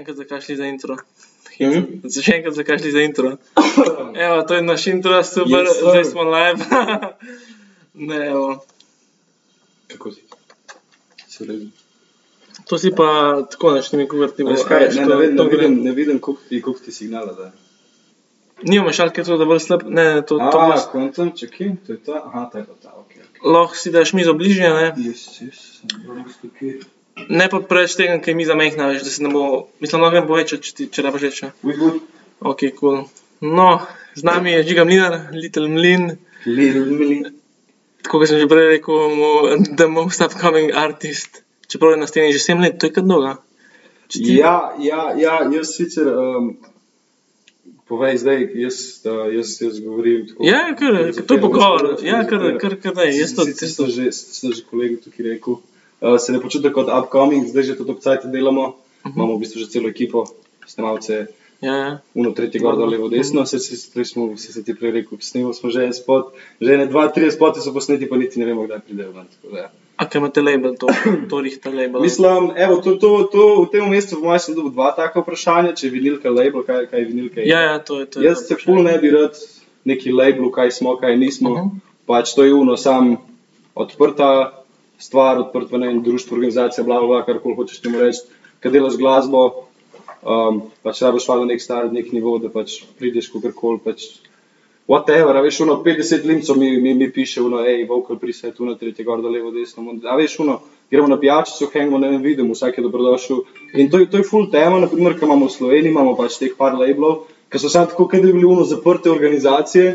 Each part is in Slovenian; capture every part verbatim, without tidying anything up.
enkrat zakaj šli za intro. Hmm? Še enkrat zakaj šli za intro. Evo, to je naš intro, super, yes, zdaj smo live. Ne, evo. Kako si? Si v redu? To si pa tako nešto mi govoriti. Ne, ne, ne vidim, ne vidim, koliko ti, koliko ti signala da. Nima šalke to, da bolj slab, ne, to, A, to bolj... kontam, čekaj, to je ta, aha, ta je pa ta, okej. Okay, Lahko si daš mizo bližnje, ne? Yes, yes, sem tukaj. Ne pa preveč tega, kaj miza mehna, veš, da se ne bo... Mislim, lahko grem povečati, če, ti, če rabaš reče. We good. Ok, cool. No, z nami je Žiga Mlinar, Little Mlin. Little Mlin. Tako, kot sem že prej rekel, the most upcoming artist. Čeprav je na steni že sedem let, to je kad dolga. Ti... Ja, ja, ja, jaz sicer... Um, povej zdaj, jaz, uh, jaz, jaz govorim tako... Ja, kar, to je pogovor. Ja, kar, kar, kar ne, jaz to... Sicer sem že, sem že kolegu tukaj rekel. Uh, se ne počutim kot upcoming, zdaj že to top cajt delamo. Uh-huh. Imamo v bistvu že celo ekipo, snemalce, ja, ja. Uno, tretji gor, dol, levo, desno. Se, se, se, smo, se, se ti prej rekel, snimali smo že en spot, že ne dva, tri spoti so posneti, pa niti ne vemo, kdaj pridejo ven. Ja. A kaj imate label, to, to rihta label? Mislim, evo, to, to, to, v tem mesecu v maju sem dobil dva taka vprašanja, če je vinilka label, kaj, kaj je vinilka. Ja, ja, to je to. Jaz se ful ne bi rad neki labelu, kaj smo, kaj nismo. Uh-huh. Pač to je uno, sam odprta stvar, odprt v nekem društvu, organizacija, bla, bla, karkoli hočeš temu reči, kad delaš glasbo, um, pač rabiš hvala nek star, nek nivo, da pač prideš kakorkoli, pač whatever, a veš, uno, petdeset limcov mi, mi, mi piše, uno, ej, vocal preset, uno, tretji gor, do levo, desno, a veš, uno, gremo na pijačico, hangamo, ne vem, vidimo, vsak je dobrodošel. In to, to je full tema, naprimer, ko imamo v Sloveniji, imamo pač teh par labelov, ki so sam tako, kad je bili uno zaprte organizacije.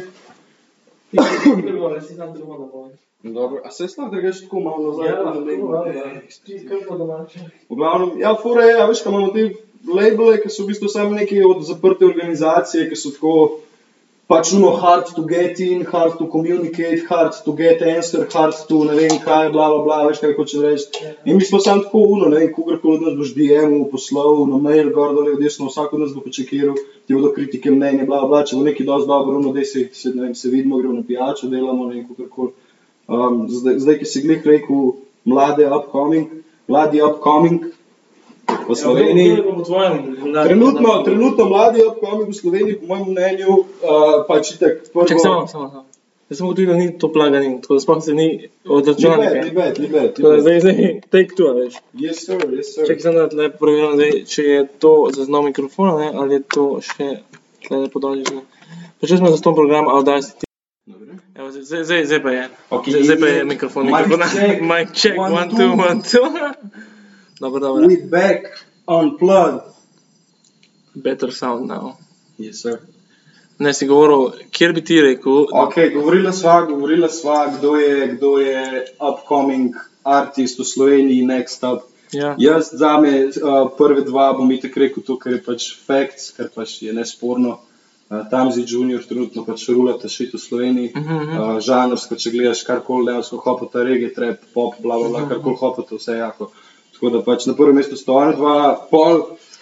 Dobro, a se slav, da greš tako malo nazaj? Ja, tako, ja, ti kar pa domače. V glavnem, ja, fura je, ja, veš, ka imamo te labele, ki so v bistvu sami neke od zaprte organizacije, ki so tako, pač uno, hard to get in, hard to communicate, hard to get answer, hard to, ne vem kaj, bla, bla, bla, veš, kaj hočem reči. In mi smo sam tako uno, ne vem, kogarkoli od nas boš D M-u, poslal, na mail, gor, dole, desno, vsak od nas bo počekiral, ti bodo kritike, mnenje, bla, bla, če bo neki dosti dobro, uno, dej se, se, ne vem, se vidimo, gremo na pijačo, delamo, ne vem, kogarkoli. Um, zdaj, zdaj, ki si glih rekel, mlade upcoming, mladi upcoming v Sloveniji, ja, trenutno, trenutno mladi upcoming v Sloveniji, po mojem mnenju, uh, pač itak prvo... Čak, samo, samo, samo. Jaz sem gotovil, da ni to plaganin, tako da sploh se ni od računalnika. Ni bad, ni bad, ni bad. Zdaj, zdaj, take two, veš. Yes, sir, yes, sir. Čak, sem da tle preverjam, zdaj, če je to zaznal mikrofona, ne, ali je to še tle podolžično. Počeli smo za ston program Audacity. Evo, zdaj, zdaj, zdaj pa je. Okay, zdaj, zdaj pa je mikrofon. Mic mikrofon. check. Mic check, one, one two, one, two. Dobro, dobro. We back on plug. Better sound now. Yes, sir. Ne, si govoril, kjer bi ti rekel... Ok, govorila sva, govorila sva, kdo je, kdo je upcoming artist v Sloveniji, next up. Ja. Jaz zame uh, prve dva bom itak rekel to, ker je pač facts, ker pač je nesporno. Uh, Tamzi Junior trenutno pač rulata shit v Sloveniji. Uh-huh. Uh, žanrsko, če gledaš karkoli, dejansko hopata reggae, trap, pop, bla, bla, bla, uh-huh. Karkoli hopata, vse jako. Tako da pač na prvem mestu sto dva, pol.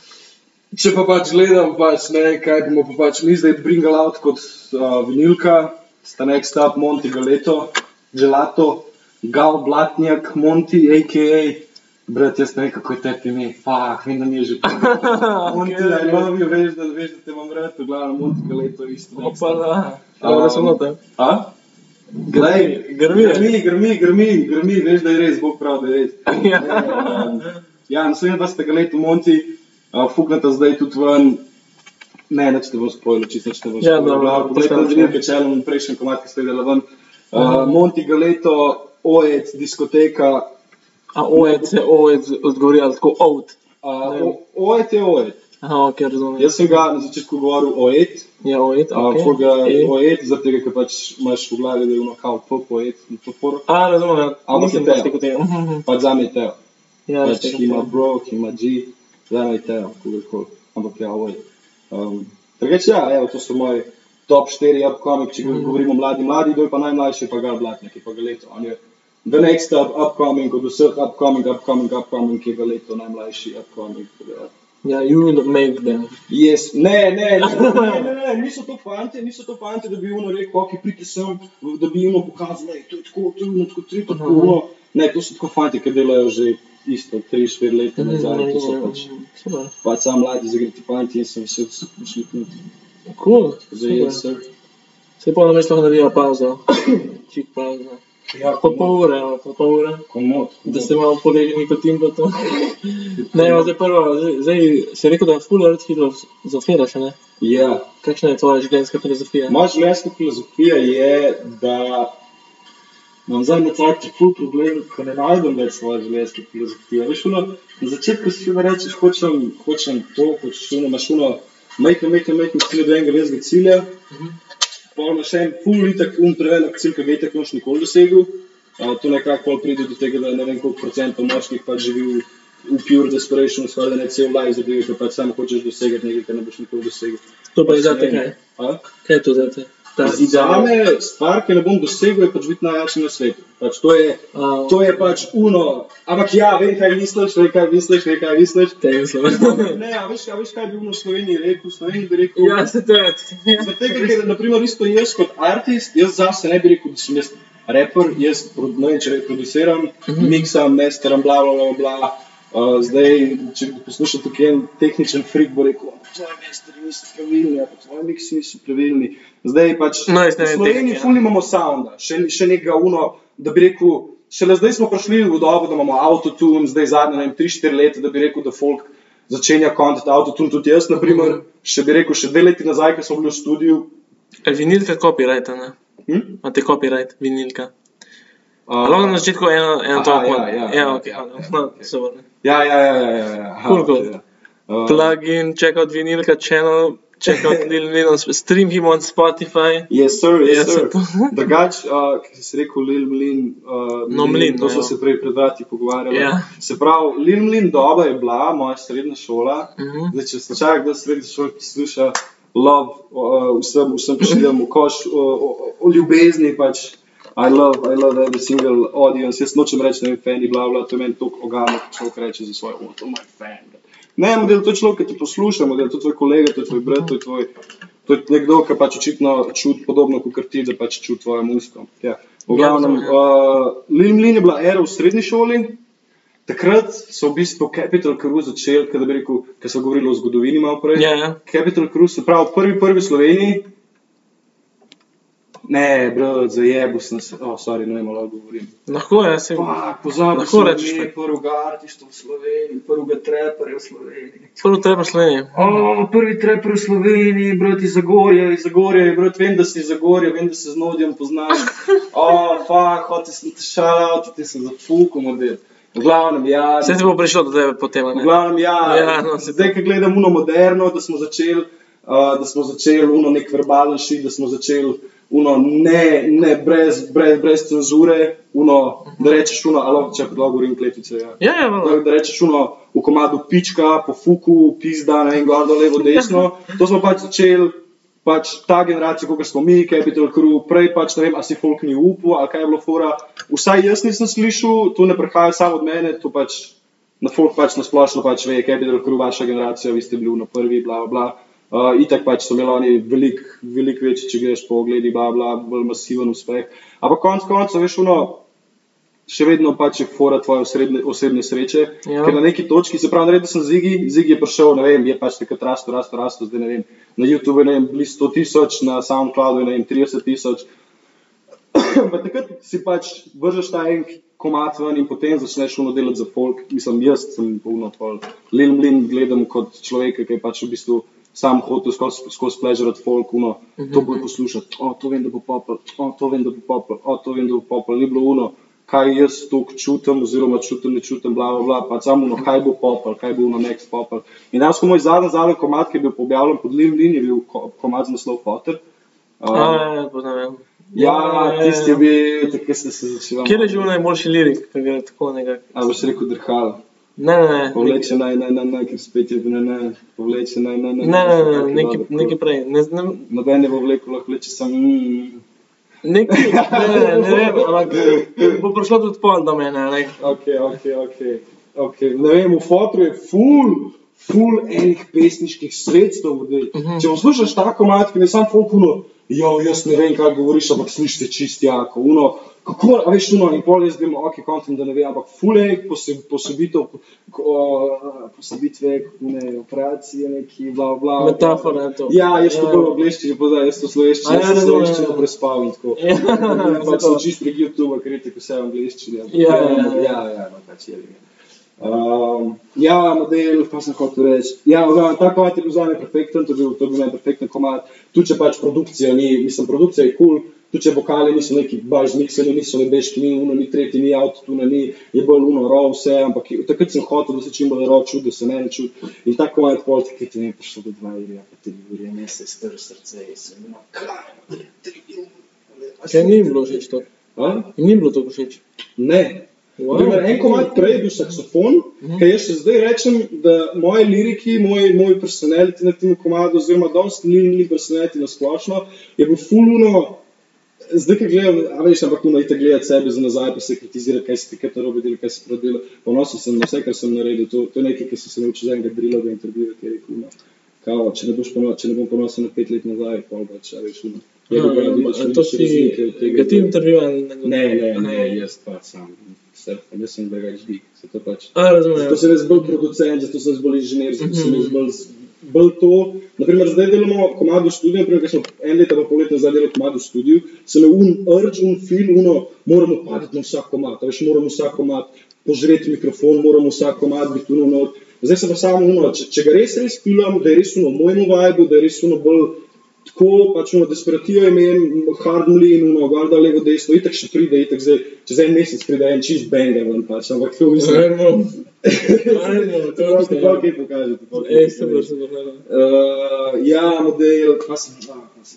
Če pa pač gledam, pač ne, kaj bomo pa pač mi zdaj bringali out kot uh, vinilka, sta next up Monty Galeto, Gelato, Gal Blatnjak, Monty, a k a. Brat, jaz ne vem, kako je tebi ime, fuck, vem, da mi je že Monty, I love you, veš, da, veš, da te imam rad, v glavnem Monty Galeto isto. Opa, da, um, da sem notem. A? Glej, grmi, grmi, grmi, grmi, grmi, veš, da je res, Bog prav, da je res. Ja, um, ja, na sedem dvajset Galeto Monty, uh, fuknata zdaj tudi ven, ne, neč te bom spojilo, čisto neč te bom spojilo. Ja, dobro, poglejte, vinilke čelom in prejšnjem komat, ki ste videli ven. Uh, Monty Galeto, Oed, diskoteka. A Oed se Oed odgovori, ali tako Oed? Uh, Oed je Oed. Aha, ok, razumem. Jaz sem ga na začetku govoril Oed. Ja, Oed, ok. Uh, ga e. Oed, zaradi tega, ker pač imaš v glavi, da je ono kao pop, Oed, in to foro. A, razumem, ja. Nisem baš tako tega. Pač zame je Teo. Ja, pač ima bro, ima G, zame je Teo, kogarkoli. Ampak ja, Oed. Um, Drugače, ja, evo, to so moji top štiri upcoming, če mm-hmm. govorimo mladi, mladi, doj pa najmlajši, pa Gal Blatnjak, pa Galeto. On je the next up, upcoming, od vseh upcoming, upcoming, upcoming, ki je Galeto najmlajši upcoming. Ja, you will make them. Yes, ne, ne, ne, ne, ne, ne, niso to fante, niso to fante, da bi ono rekel, ok, priti sem, da bi ono pokazal, ne, to je tako, to je ono, tako tri, tako ono. Ne, to so tako fante, ki delajo že isto, tri štiri leta nazaj, to so pač, Super. pač sam mladi zagreti fanti in sem vse prišli tudi. Cool, Zdaj je super. sir. Saj pa na mesto naredila pauzo. Čik pauzo. Ja, Po pol ure, evo, po pol ure. komod. Da ste malo poleženi kot tim pa to. Ne, evo, zdaj prvo, zdaj, zdaj si rekel, da je full rad filozofiraš, ne? Ja. Kakšna je tvoja življenjska filozofija? Moja življenjska filozofija je, da imam zdaj na cajt ful problem, ko ne najdem več svoje življenjske filozofije. Veš, ono, na začetku si ono rečeš, hočem, hočem to, hočeš ono, imaš ono, majhne, majhne, majhne cilje do enega velikega cilja, pol imaš en ful itak un prevelik cilj, ki ga itak noš nikoli dosegel. Uh, to nekako pol pride do tega, da ne vem koliko procentov moških pač živi v, v pure desperation, skoraj da ne cel life zadevi, ker pač samo hočeš dosegati nekaj, kar ne boš nikoli dosegel. To pa je zate kaj? A? Kaj je to zate? Ta Zame stvar, ki ne bom dosegel, je pač biti najjačji na svetu. Pač to je, Au. to je pač uno. Ampak ja, vem kaj misliš, vem kaj misliš, vem kaj misliš. Te mislim. Ne, a veš, a veš kaj bi uno v Sloveniji rekel? V Sloveniji bi rekel, Ja, se to je. zaradi tega, ker naprimer isto jaz kot artist, jaz zase ne bi rekel, da sem jaz rapper, jaz pro- ne vem, če produciram, miksam, masteram, bla, bla, bla, bla. Uh, zdaj, če bi poslušal tukaj en tehničen freak, bo rekel, tvoji masteri niso pravilni, ali pa tvoji miksi niso pravilni. Zdaj pač, No, jaz ne v vem Sloveniji tega, ja. ful nimamo sounda, še, še nekega uno, da bi rekel, šele zdaj smo prišli v dobo, da imamo autotune, zdaj zadnje, ne vem, tri štiri leta, da bi rekel, da folk začenja kontati autotune, tudi jaz, na primer, še bi rekel, še dve leti nazaj, ko smo bili v studiu. Je vinilka copyright, ne? Hm? Imate copyright, vinilka. Uh, Lahko na začetku eno, eno Aha, to ja, pod- ja, ja, ja, ok, ja, hvala. ja, No, ok. super. Ja, ja, ja, ja, ja, ja. Aha, Cool, cool. ok, ja. Uh, Plugin, check out vinilka channel, check out Lil Lil on Sp- stream him on Spotify. Yes, sir, yes, Yes, sir. to- Drugač, uh, ki si rekel Lil Mlin, uh, No, Mlin, to no, smo ja. se prej pred vrati pogovarjali. Ja. Se pravi, Lil Mlin doba je bila moja srednja šola. Mhm. Zdaj, če slučaj kdo srednji šoli posluša, love, uh, vsem, vsem pošiljam v koš o, o, o ljubezni, pač I love, I love every single audience. Jaz nočem reči, ne vem, fani, bla, bla, to je meni toliko ogano, ko človek reče za svoje, oh, to je moj fan. Ne, model, to je človek, ki te posluša, model, to je tvoj kolega, to je tvoj brat, to je tvoj, to je nekdo, ki pač očitno čuti podobno kot ti, da pač čuti tvojo muziko. Ja. V glavnem, uh, Lil Mlin je bila era v srednji šoli. Takrat so v bistvu Capital Crew začeli, kada bi rekel, ker so govorili o zgodovini malo prej. Ja, ja. Capital Crew, se pravi, prvi, prvi v Sloveniji. Ne, bro, zajebil sem se, oh, sorry, ne vem, lahko govorim. Lahko je, se. Fuck, pozabil Lahko sem rečeš, ime ne. prvega artista v Sloveniji, prvega trapperja v Sloveniji. Prvo treba Slovenije. O, prvi trapper v Sloveniji, brat iz Zagorja, iz Zagorja, brat, vem, da si iz Zagorja, vem, da se z Nodjem poznaš. O, fuck, hotel sem te shout-out, ti sem zafukal, model. V glavnem, ja. Vse ti bo prišlo do tebe potem, V ne? glavnem, ja, Ja, no, se zdaj, ko gledam uno moderno, da smo začeli, uh, da smo začeli uno nek verbalen šit, da smo začeli uno ne, ne, brez, brez, brez cenzure, uno, da rečeš uno, alo, če lahko govorim kletice, ja. Ja, ja, Da, malo. da rečeš uno v komadu pička, po fuku, pizda, ne vem, gor, dol, levo, desno, to smo pač začeli, pač ta generacija, kot smo mi, Capital Crew, prej pač ne vem, a si folk ni upal, ali kaj je bilo fora, vsaj jaz nisem slišal, to ne prihaja samo od mene, to pač, na folk pač nasplošno pač ve, Capital Crew, vaša generacija, vi ste bili na prvi, bla, bla, bla. Uh, itak pač so imeli oni velik, velik večji, če greš po ogledi, bla, bla, bolj masiven uspeh. Ampak konc koncev, veš, ono, še vedno pač je fora tvoje osebne, osebne sreče, Ja. ker na neki točki, se pravi, naredil sem Zigi, Zigi je prišel, ne vem, je pač takrat rasto, rasto, rasto, zdaj ne vem, na YouTube je, ne vem, blizu sto tisoč, na Soundcloudu je, ne vem, trideset tisoč. Pa takrat si pač vržeš ta en komad ven in potem začneš uno delati za folk, mislim, jaz sem uno pol, Lil Mlin gledam kot človeka, ki je pač v bistvu sam hotel skozi skozi pležurati folk, uno, to bo poslušati, o, to vem, da bo popel, o, to vem, da bo popel, o, to vem, da bo popel, ni bilo uno, kaj jaz toliko čutim, oziroma čutim, ne čutim, bla, bla, bla, pa samo uno, kaj bo popel, kaj bo uno next popel. In danes, ko moj zadnji, zadnji komad, ki je bil objavljen pod Lil Mlin, je bil ko- komad z naslov Potter. Um, A, ja, poznam. ja, tisti je bil, tako ste se začeli. Kjer je že bil najboljši lirik, ki ga je tako nekako? A boš rekel drhala. Ne, ne, ne. Povleče naj, naj, naj, naj, ker spet je ne, ne, povleče naj, naj, naj. Ne, ne, ne, Tako je nekaj, dobro. nekaj prej. Ne, ne, Noben ne bo vlekel, lahko vleče sam. Mm. nekaj, ne, ne, ne vem, ampak bo prišlo tudi pol do mene, ne. Ok, ok, ok. okay. Ne vem, v Fotru je ful, ful enih pesniških sredstev. Uh -huh. Če poslušaš ta komad, ki je sam folk uno, jo, jaz ne vem, kaj govoriš, ampak slišite čist jako, uno, kako, a veš, uno, in pol jaz gremo, ok, kontent, da ne ve, ampak fule, posebitev, posebitve, ne, operacije, neki, bla, bla. Metafora je to. Ja, jaz to bolj v angleščini poznam, jaz to sloveščino, jaz to sloveščino prespal in tako. Pač sem čist prek YouTube, kritik vse v angleščini. Ja, ja, ja, ja, no, pač je. Um, ja, model, pa sem hotel reči. Ja, ta komad je bil za me perfekten, to je bil, to je bil perfekten komad. Tu če pač produkcija ni, mislim, produkcija je cool, tu če vokali niso neki baš zmiksani, niso nebeški, ni uno, ni tretji, ni autotune, ni, je bolj uno, raw vse, ampak takrat sem hotel, da se čim bolj raw čud, da se mene čud. In ta komad pol, takrat je mi prišlo do dva uri, pa tri uri, ne se je strl srce, in sem imel, kaj, tri uri. Kaj ni bilo všeč to? A? In ni bilo to všeč? Ne. Wow. Primer, en komad prej je bil saksofon, mm-hmm. Kaj jaz še zdaj rečem, da moje liriki, moj, moj personality na tem komadu, oziroma dost ni personality na splošno, je bil full uno, zdaj, kaj gledam, a veš, ampak uno, ite gledati sebe za nazaj, pa se kritizira, kaj si takrat narobe delal, kaj si prodelo. Ponosil sem na vse, kar sem naredil, to, to je nekaj, ki sem se naučil za enega drilovega intervjuja, ki je rekel, no, kao, če ne, boš ponos, če ne bom ponosil na pet let nazaj, pol bač, a veš, uno. Ja, ja, to si, ga ti intervjuja? Ne, ne, ne, jaz pa sam. Surfam, jaz sem drugač dik, se to pač. A, razumem. Zato sem jaz bolj producent, zato sem jaz bolj inženir, zato sem jaz bolj, bolj to. Naprimer, zdaj delamo komad v studiu, naprimer, kaj smo en leta pa pol leta zdaj delali komad v studiu, se me un urge, un feel, uno, moramo padati na vsak komad, a veš, moramo vsak komad požreti mikrofon, moramo vsak komad biti uno not. Zdaj se pa samo uno, če, če ga res res pilam, da je res uno mojemu vibe, da je res uno bolj tako, pač uno desperatijo imem, hard mlin, uno, guarda levo desno, itak še pride, itak zdaj, čez en mesec pride en čist banger ven, pač, ampak to mislim. Ajmo, ajmo, to je to, kaj pokaže. Ej, super, super, uh, ja, model, pa sem, pa sem,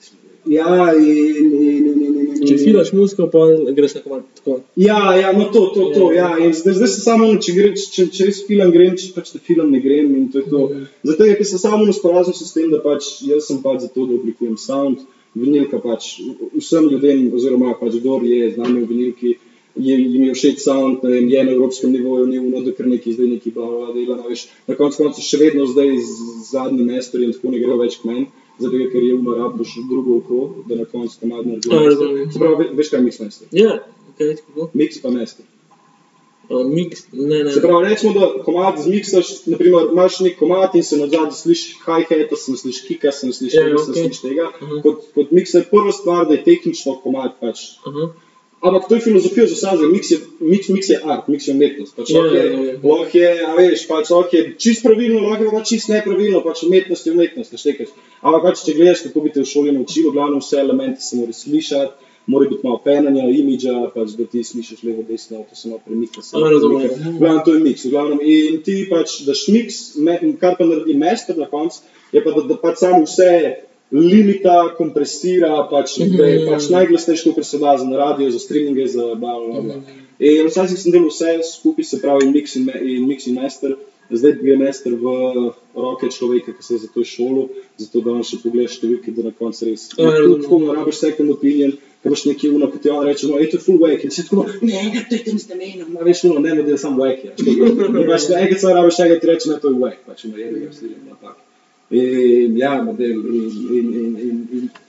ja, in, in, in, in, in če filaš muziko, pa greš na komad tako. Ja, ja, no to, to, to, ja, in zdaj, zdaj se samo, če, gre, če, če res filam grem, če pač te filam ne grem in to je to. Zato je, ker sem samo sporazum s tem, da pač jaz sem pač zato, da oblikujem sound, vinilka pač vsem ljudem, oziroma pač kdor je z nami v vinilki, je, jim je všeč sound, ne vem, je na evropskem nivoju, ni uno, da kar neki zdaj neki bla bla dela, no, veš, na koncu koncu še vedno zdaj z zadnjim masterjem tako ne gre več k meni. Zato, ker je uno rabiš drugo oko, da na koncu komad naredi. Se pravi, veš kaj je mix master? Ja, kaj je kako? Mix pa master. Uh, mix, ne, ne. Se pravi, rečemo, da komad zmiksaš, naprimer, imaš nek komad in se nazadnje slišiš hi-hata, se ne slišiš kika, se ne slišiš yeah, tega, okay. se ne slišiš tega. Uh-huh. Kot, kot mikser prva stvar, da je tehnično komad pač. Uh-huh. Ampak to je filozofija za sam, mix je, mix, mix je art, mix je umetnost. Pač yeah, ok, yeah, yeah. lahko je, a veš, pač ok, čist pravilno, lahko je pa čist nepravilno, pač umetnost je umetnost, naštekaš. Ampak pač, če gledaš, kako bi te v šoli naučilo, glavno vse elementi se mora slišati, mora biti malo penanja, imidža, pač, da ti slišiš levo, desno, to se malo premika. Glavno, to je mix, glavno, in ti pač daš mix, kar pa naredi master na koncu, je pa, da, da pač samo vse limita, kompresira, pač, da je pač najglasnejše, kar se da za radio, za streaminge, za bla, bla, bla. In včasih sem delal vse skupaj, se pravi mix in, in, mix in master, zdaj gre master v roke človeka, ki se je za to šolo, zato da on še pogledaš številke, da na koncu res. Tako ne rabiš second opinion, ker imaš nekaj uno, ki ti on reče, no, je to full wack, in si tako, ne, ne, to je tam z namenom, a veš, uno, ne, da je sam wack, ja. In pač, enkrat samo rabiš, enkrat ti reče, ne, to je wack, pač, uno, je, da ga slijem, no, tako. In ja, model, in, in, in, in,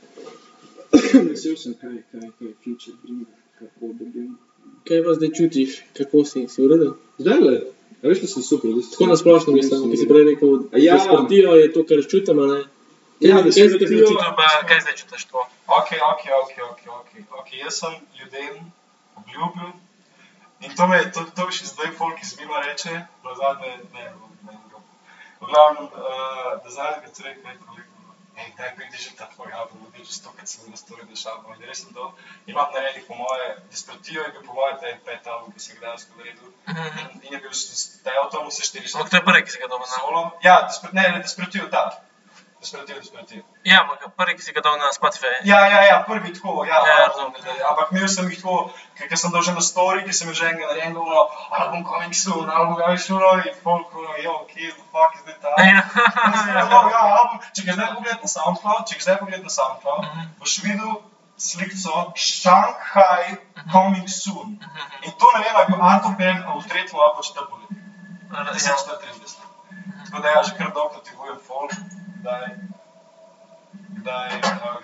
in, vesel sem, kaj, kaj, kaj, future bringa, kako da bringa. Kaj pa zdaj čutiš, kako si, si uredil? Zdaj le, a veš, da sem super. Tako nasplošno mislim, ki si prej rekel, ja. Desperatijo je to, kar čutim, a ne? Ja, kaj zdaj čutim, kaj zdaj čutiš to? Ok, ok, ok, ok, ok, ok, jaz sem ljudem obljubil in to me, to, to še zdaj folk izmima reče, nazadnje, ne, ne, ne. V glavnem, uh, da zadnjega človek ne koliko, ej, daj pridi že ta tvoj album, vidi že stokrat sem na story deš album, in res sem to, imam naredil po moje, Desperatijo je bil po moje taj pet album, ki sem ga dejansko naredil, in, in je bil, da je v tomu se štiristo. Ampak to je prvi, ki si ga dal na solo? Ja, desper, ne, ne, Desperatijo, da. Desperatijo, Desperatijo. Ja, ampak prvi, ki si ga dal na Spotify. Ja, ja, ja, prvi tako, ja, ja album, ampak imel sem jih tako, ker sem dal že na story, ki sem jo že enega naredil, no, album coming soon, album ga veš, no, in folk, no, jo, kje, the fuck is that album? Ja, album, če ga zdaj pogledati na SoundCloud, če ga zdaj pogledati na SoundCloud, boš videl slikco Shanghai coming soon. In to ne vem, ali je bil Artopen v tretjem ali pa četrtem letu. deset trideset. Tako da ja, že kar dolgo motivujem folk, kdaj, kdaj,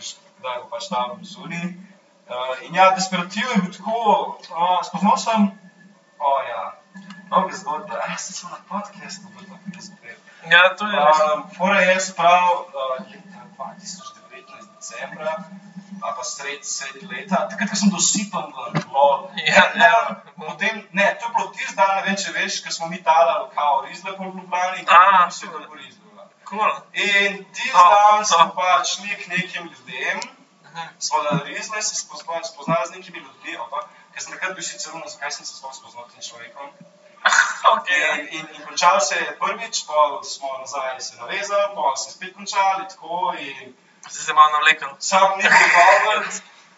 kdaj bo pač tam v Zuni. Uh, in ja, Desperativo je bil tako, uh, spoznal sem, o oh, ja, mnogo zgodbe, a sem se na podcastu, bo to kaj zapel. Ja, to je res. Um, Fora je sprav, uh, leta dva tisoč devetnajst decembra, ali pa sred, sred leta, takrat, ko sem do Sitondla, lol. Ja, ja. Potem, ne, to je bilo tisti dan, ne vem, če veš, ko smo mi talali kao Rizle po Ljubljani, in A, tako so po Rizle. Cool. In tisti Oh, dan smo oh. pač šli k nekim ljudem, smo na Rizle se spoznali, spoznali z nekimi ljudmi, opa, ker sem takrat bil sicer runo, zakaj sem se sploh spoznal tem človekom. Okay. In, in, in končal se je prvič, pol smo nazaj se navezali, pol se spet končali, tako in Si se malo navlekel. sam ni bilo dobro,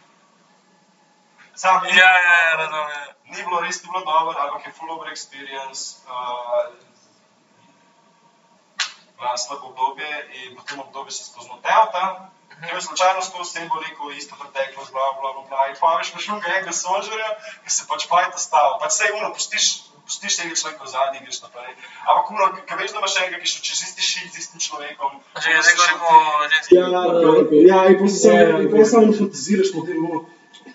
sam ni, Ja, ja, ja, razumem. ni bilo res ni bilo dobro, ampak je full over experience, uh, bila slabo obdobje in po tem obdobju se spoznal Teota, ki je slučajno skozi tem bo rekel isto preteklost, bla, bla, bla, bla, in pa veš pa šel ga enega solžerja, ki se pač fajta stavil, pač sej uno, pustiš, pustiš tega človeka v zadnji, greš naprej, ampak uno, ki veš, da imaš enega, ki šel čez isti šit z istim človekom, Že zdaj govorimo o ženski. Ja, ja, in potem samo, in potem samo fantaziraš po tem, ono.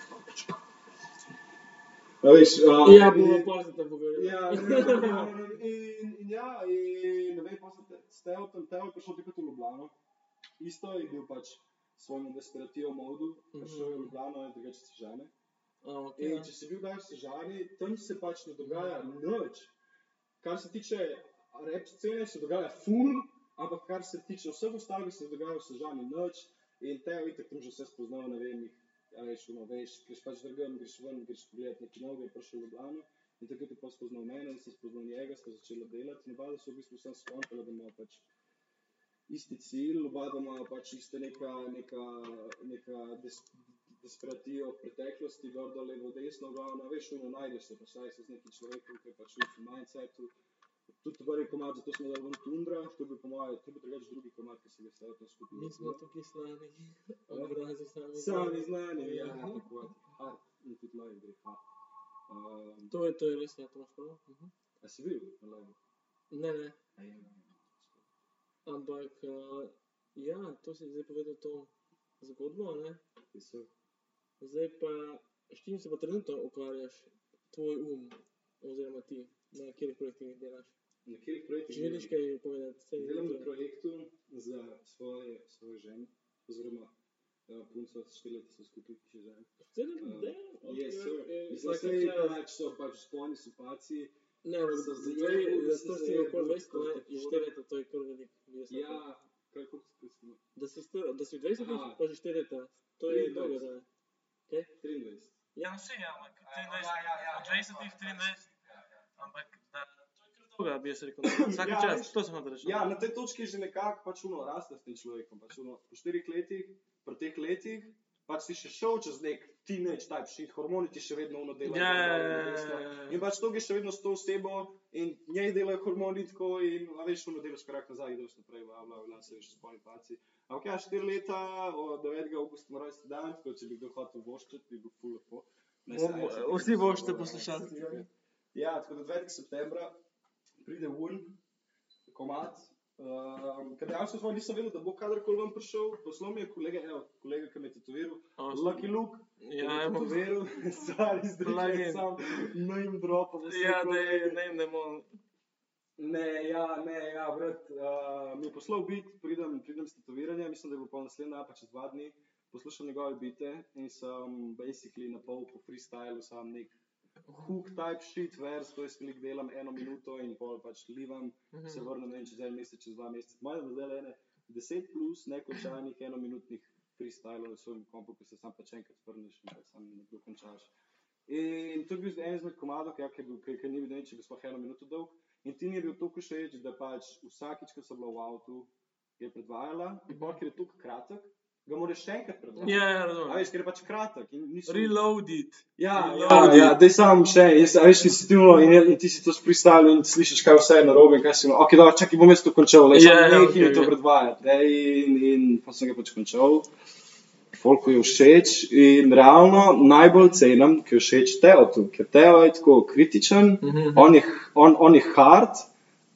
A veš, a, Ja, bomo in- pol se tam pogovorili. Ja, ne, ne, ne, ne, in, in ja, in ne vem, pa sem s Teotom, Teo je prišel takrat v Ljubljano, isto je bil pač svojemu Desperativo modu, prišel je v Ljubljano, in drugače Sežane. A, okej. In če si bil kdaj v Sežani, tam se pač ne dogaja nič. Kar se tiče rap scene, se dogaja ful, ampak kar se tiče vseh ostalih, se dogaja v Sežani nič. In Teo itak tam že vse spoznal, ne vem, jih, ja veš, ono, veš, greš pač drgem, greš ven, greš pogledat neki noge, je prišel v Ljubljano. In takrat je pa spoznal mene, in sem spoznal njega, sta začela delati. In oba so v bistvu vsem skontala, da ima pač isti cilj, oba ima pač iste neka, neka, neka des, Desperativo v preteklosti, gor dol, levo, desno, glavno, veš, ono, najdeš se, pa saj se z nekim človekom, ki je pač v istem mindsetu. Tudi prvi komad, zato smo dali ven Tundra, to bi po moje, to bi drugače drugi komad, ki se ga stavil to skupaj. Mi smo tukaj slani, obrazi sami. Sami znani, ja, tako, hard, in tudi live gre hard. Um, To je, to je res, ja, to imaš prav. Mhm. a si bil na live? Ne, ne, A je, ampak, uh, ja, to si zdaj povedal to zgodbo, ne? je so. Zdaj pa, s čim se pa trenutno ukvarjaš, tvoj um, oziroma ti, na katerih projektih delaš? Na katerih projektih? Želiš kaj povedati? Saj- Delam na projektu za svoje, svojo ženo, oziroma uh, punco, štiri leta so skupaj še žene. Zdaj, Uh, ne, Yes, sir. okay, Mislim, like sej a- pač so pač spolni situaciji. Ne, ampak so zdaj, zajeli, da so to si zajeli okoli dvajset, ne, kot in tako. štiri leta, to je kar veliko. Jaz sem Ja, to- kaj kako smo? Da si, star, da si v dvajsetih, Aha. pa že štiri leta, to je triindvajset. dolgo zdaj. Okay? triindvajset. Ja, vsi, ampak triindvajset, Ja, ja, ja, od dvajsetih, ja, triindvajset, ja, ja. ampak da, to je kar dolgo, bi jaz rekel. Vsak Ja, čas, veš, to sem hotel reči. Ja, na tej točki že nekako pač uno raste s tem človekom. Pač uno, po štirih letih, pri teh letih, pač si še šel čez nek teenage type shit, hormoni ti še vedno uno delajo. Ja, gor, ja, dol, ja, desno. ja, ja. In pač to greš še vedno s to osebo in njej delajo hormoni tako in, a veš, uno delaš korak nazaj, ideš naprej, bla, bla, bla, se veš, spolni paci. Ampak ja, štiri leta, od devetega avgusta moj rojstni dan, tako če bi kdo hotel voščati, bi bilo ful lepo. Ne, Bo- saj, bo- saj, vsi saj, boste saj, poslušalci, saj, ja. saj. Ja, tako da devetega septembra pride ven, komad. Um, ker dejansko svoj nisem vedel, da bo kadarkoli ven prišel, poslal mi je kolega, evo, kolega, ki me je tetoviral, Awesome. Lucky Luke, ki Ja, me je ajmo. tetoviral, stari zdaj, Plug ker in. sam name dropam vse Ja, ne, kolege. ne, ne, mol. Ne, ja, ne, ja, brat, uh, mi je poslal beat, pridem, pridem s tetoviranjem, mislim, da bo pa naslednja pa čez dva dni, poslušal njegove bite in sem basically na pol po freestylu sam nek hook type shit, vers, to jaz veliko delam eno minuto in pol pač livam, se vrnem, ne vem, čez en mesec, čez dva meseca, malo zdaj ene deset plus nekončanih enominutnih freestylov v svojem kompu, ki se sam pač enkrat vrneš in pač sam nekdo končaš. In to je bil en izmed komadov, ja, ki je bil, ki, ki ni bil, ne vem, če bi sploh eno minuto dolg. In ti mi je bil toliko všeč, da pač vsakič, ko sem bila v avtu, je predvajala, in pol, ker je toliko kratek, ga moraš še enkrat predvajati. Ja, ja, A razumem. veš, ker je pač kratek in nisem... Reload it. Ja, ja, Reload ja, it. daj sam še, jaz, a veš, instinktivno in, in ti si to freestyle in slišiš, kaj vse je narobe in kaj si, ok, dobro, čakaj, bom jaz to končal, le, Ja, samo ja, nekaj okej, mi to okej. predvajati, ne, in, in pa sem ga pač končal. Folku je všeč in realno najbolj cenim, ki je všeč Teotu, ker Teo je tako kritičen, Mhm. on, je, on, on je hard,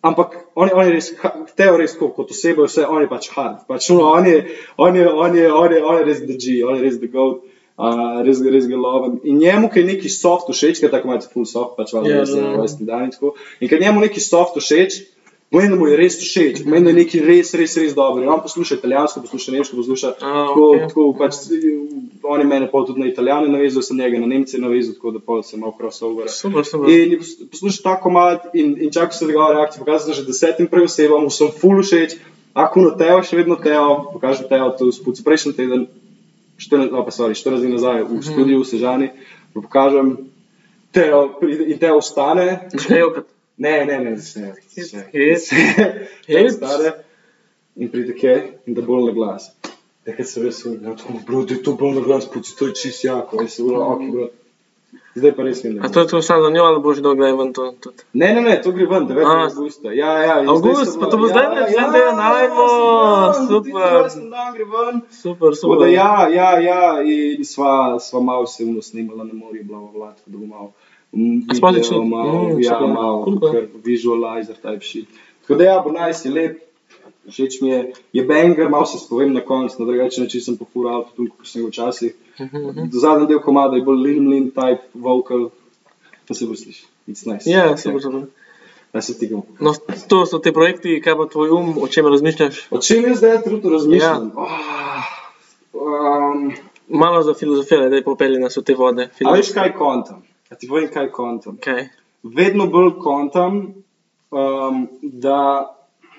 Ampak on je, on je res, Teo res kot, kot oseba, vse, on je pač hard. Pač, no, on, je, on, je, on, je, on, je, on je res the G, on je res the goat, uh, res, res ga lovim. In njemu, ki je neki soft všeč, ker tako imate full soft, pač valjda Ja, res ja. rojstni dan in tako. In ker njemu neki soft všeč, pomeni, da mu je res všeč, pomeni, da je neki res, res, res dober. In on posluša italijansko, posluša nemško, posluša A, tako, okej. tako pač, on je mene pol tudi na Italijane navezal, sem njega na Nemce navezal, tako da pol sem malo crossover. Super, super. In je pos- poslušal ta komad in, in čakal se njegova reakcija, pokazal sem že desetim prej osebam, mu sem full všeč, akuno Teo, še vedno Teo, pokažem Teo, to spuci prejšnji teden, štirinajst, no pa sorry, štirinajst dni nazaj v studiu v Sežani, mu pokažem, Teo pride in Teo vstane, Začnejo kot. ne, ne, ne, začne, začne, Hit. Teo vstane in pride kaj in da bolj na glas. Takrat se res vem, tako, bro, da je to bolj na glas, puci, to je čist jako, in se bilo, ok, bro. Zdaj pa res vem, A da to je to samo za njo, ali boš dal kdaj ven to tudi? Ne, ne, ne, to gre ven, devetega A. avgusta. Ja, ja, in zdaj Avgust, sem pa v- to bo zdaj, ja, zdaj ja, da je najbo, ja, super. rojstni dan gre ven. Super, Tako da super. ja, ja, ja, in sva, sva malo se uno snimala na morju, bla, bla, bla, tako da bo malo mm, A sploh video, začeli? malo, Mm, ja, super. malo, Cool, cool. kakor visualizer type shit. Tako da ja, bo nice, je lep, všeč mi je, je banger, malo se spovem na konc, na drugačen način sem pofural avto, tudi kot sem ga včasih. Zadnji del komada je bolj lean, lean type vocal, pa se bo sliši, it's nice. Ja, super, super. Ja, se ti ga. No, to so te projekti, kaj pa tvoj um, o čem razmišljaš? O čem jaz zdaj trenutno razmišljam? Ja. Ah, um, Malo za filozofijo, da je popeli nas v te vode. a veš, kaj kontam? A ti povem, kaj kontam? Kaj? Vedno bolj kontam, um, da...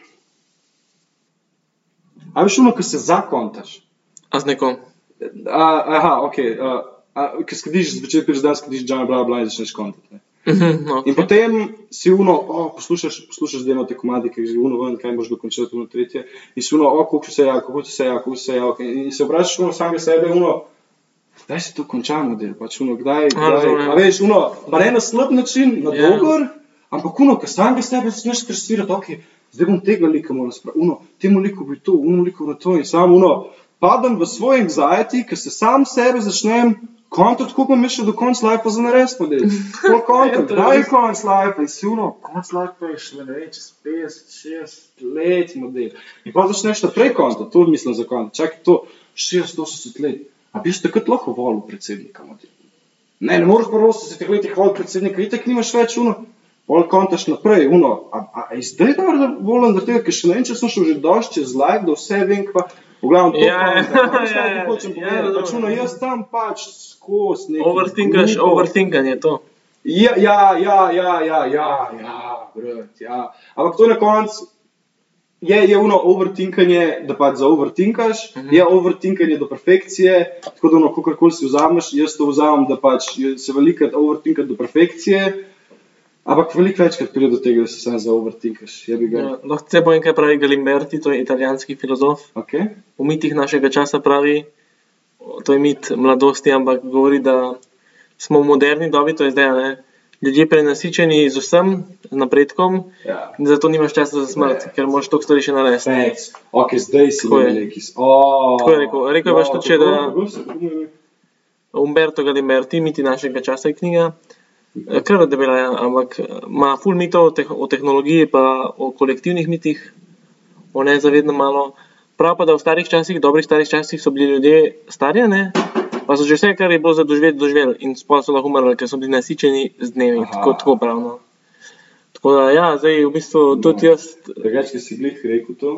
A veš ono, ko se zakontaš? A z nekom? A, aha, ok. Uh, a, ko skadiš, zvečer prideš dan, skadiš džan, bla, bla, in začneš kontati. Ne? Mhm, no. In potem si uno, oh, poslušaš, poslušaš demo te komadi, ki že uno ven, kaj moraš dokončati, uno tretje, in si uno, oh, koliko se ja, koliko se ja, koliko se ja, okay. In se vprašaš uno samega sebe, uno, kdaj se to konča model, pač uno, kdaj, kdaj, razumem. a veš, uno, pa ne na slab način, na Ja. dober, ampak uno, ko samega sebe začneš stresirati, ok, zdaj bom tega lika moral spraviti, uno, temu liku bi to, uno liku bi to in sam, uno, padam v svoj anxiety, ker se sam sebe začnem kontati, koliko bom še do konc life za narediti model. Koliko kontam, kdaj je konc life, in si uno, konc life je šele, ne vem, čez petdeset, šestdeset let model. In pa začneš naprej kontati, to mislim za kontati, čakaj to, šestdeset, osemdeset let. A bi si takrat lahko volil predsednika model? Ne, ne moreš pa v osemdesetih letih voliti predsednika, itak nimaš več uno, bolj kontaš naprej, uno, a, a, a zdaj da volim zaradi tega, ker še ne vem, če sem šel že dosti čez like, da vse vem, kva, v glavnem to Ja, ja, kontam, a veš, ja, kaj ja, ti hočem ja, povedati, pač razumem. uno, jaz tam pač skozi nekaj. Overthinkaš, grupo- overthinkanje, to. Ja, ja, ja, ja, ja, ja, ja, brat, ja. Ampak to na koncu je, je uno overthinkanje, da pač za overthinkaš, je overthinkanje do perfekcije, tako da ono, kakorkoli si vzameš, jaz to vzamem, da pač je- se velikrat overthinkati do perfekcije, ampak veliko večkrat pride do tega, da se samo za overthinkaš, je bi ga. Ja, lahko te povem, kaj pravi Galimberti, to je italijanski filozof. Ok? V mitih našega časa pravi, to je mit mladosti, ampak govori, da smo v moderni dobi, to je zdaj, ne, ljudje prenasičeni z vsem, z napredkom, Ja. in zato nimaš časa za smrt, Ne. ker moraš toliko stvari še narediti. Facts. Ok, zdaj si Tako je. mi neki. Oh, Tako je rekel. Rekel je pač tudi še, da- Kako se- kako je? Umberto Galimberti, miti našega časa je knjiga, eh, kar debela je, ampak eh, ima ful mitov o, teh, o tehnologiji, pa o kolektivnih mitih, o nezavednem malo. Prav pa, da v starih časih, dobrih starih časih so bili ljudje starije, ne? Pa so že vse, kar je bilo za doživeti, doživeli in sploh so lahko umrli, ker so bili nasičeni z dnevi, Aha. tako, tako pravno. Tako da ja, zdaj v bistvu tudi jaz, Drugače, ki si glih rekel to,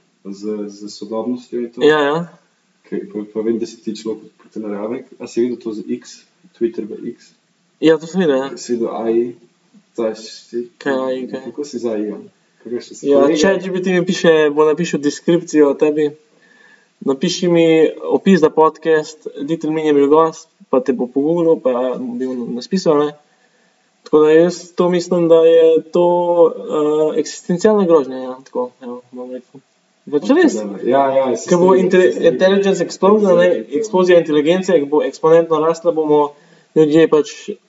z, z sodobnostjo in to, ja, ja, Kaj, pa, pa vem, da si ti človek proti naravi, a si videl to z X, Twitter v X, ja, to sem videl, ja. si videl A I, to je si, Kaj je A I, kaj? Kako si za A I? Kako še si Ja, kolega? ChatGPT mi piše, bo napišel deskripcijo o tebi. Napiši mi opis za podcast, Ditel Min je bil gost, pa te bo pogooglil, pa bi mu naspisal, ne. Tako da jaz to mislim, da je to uh, eksistencialna grožnja, ja, tako, evo, bom rekel. Pač res, Ja, ja, se ko bo strinjam, inte- se strinjam. intelligence explosion, ne, eksplozija inteligence, ko bo eksponentno rasla, bomo ljudje pač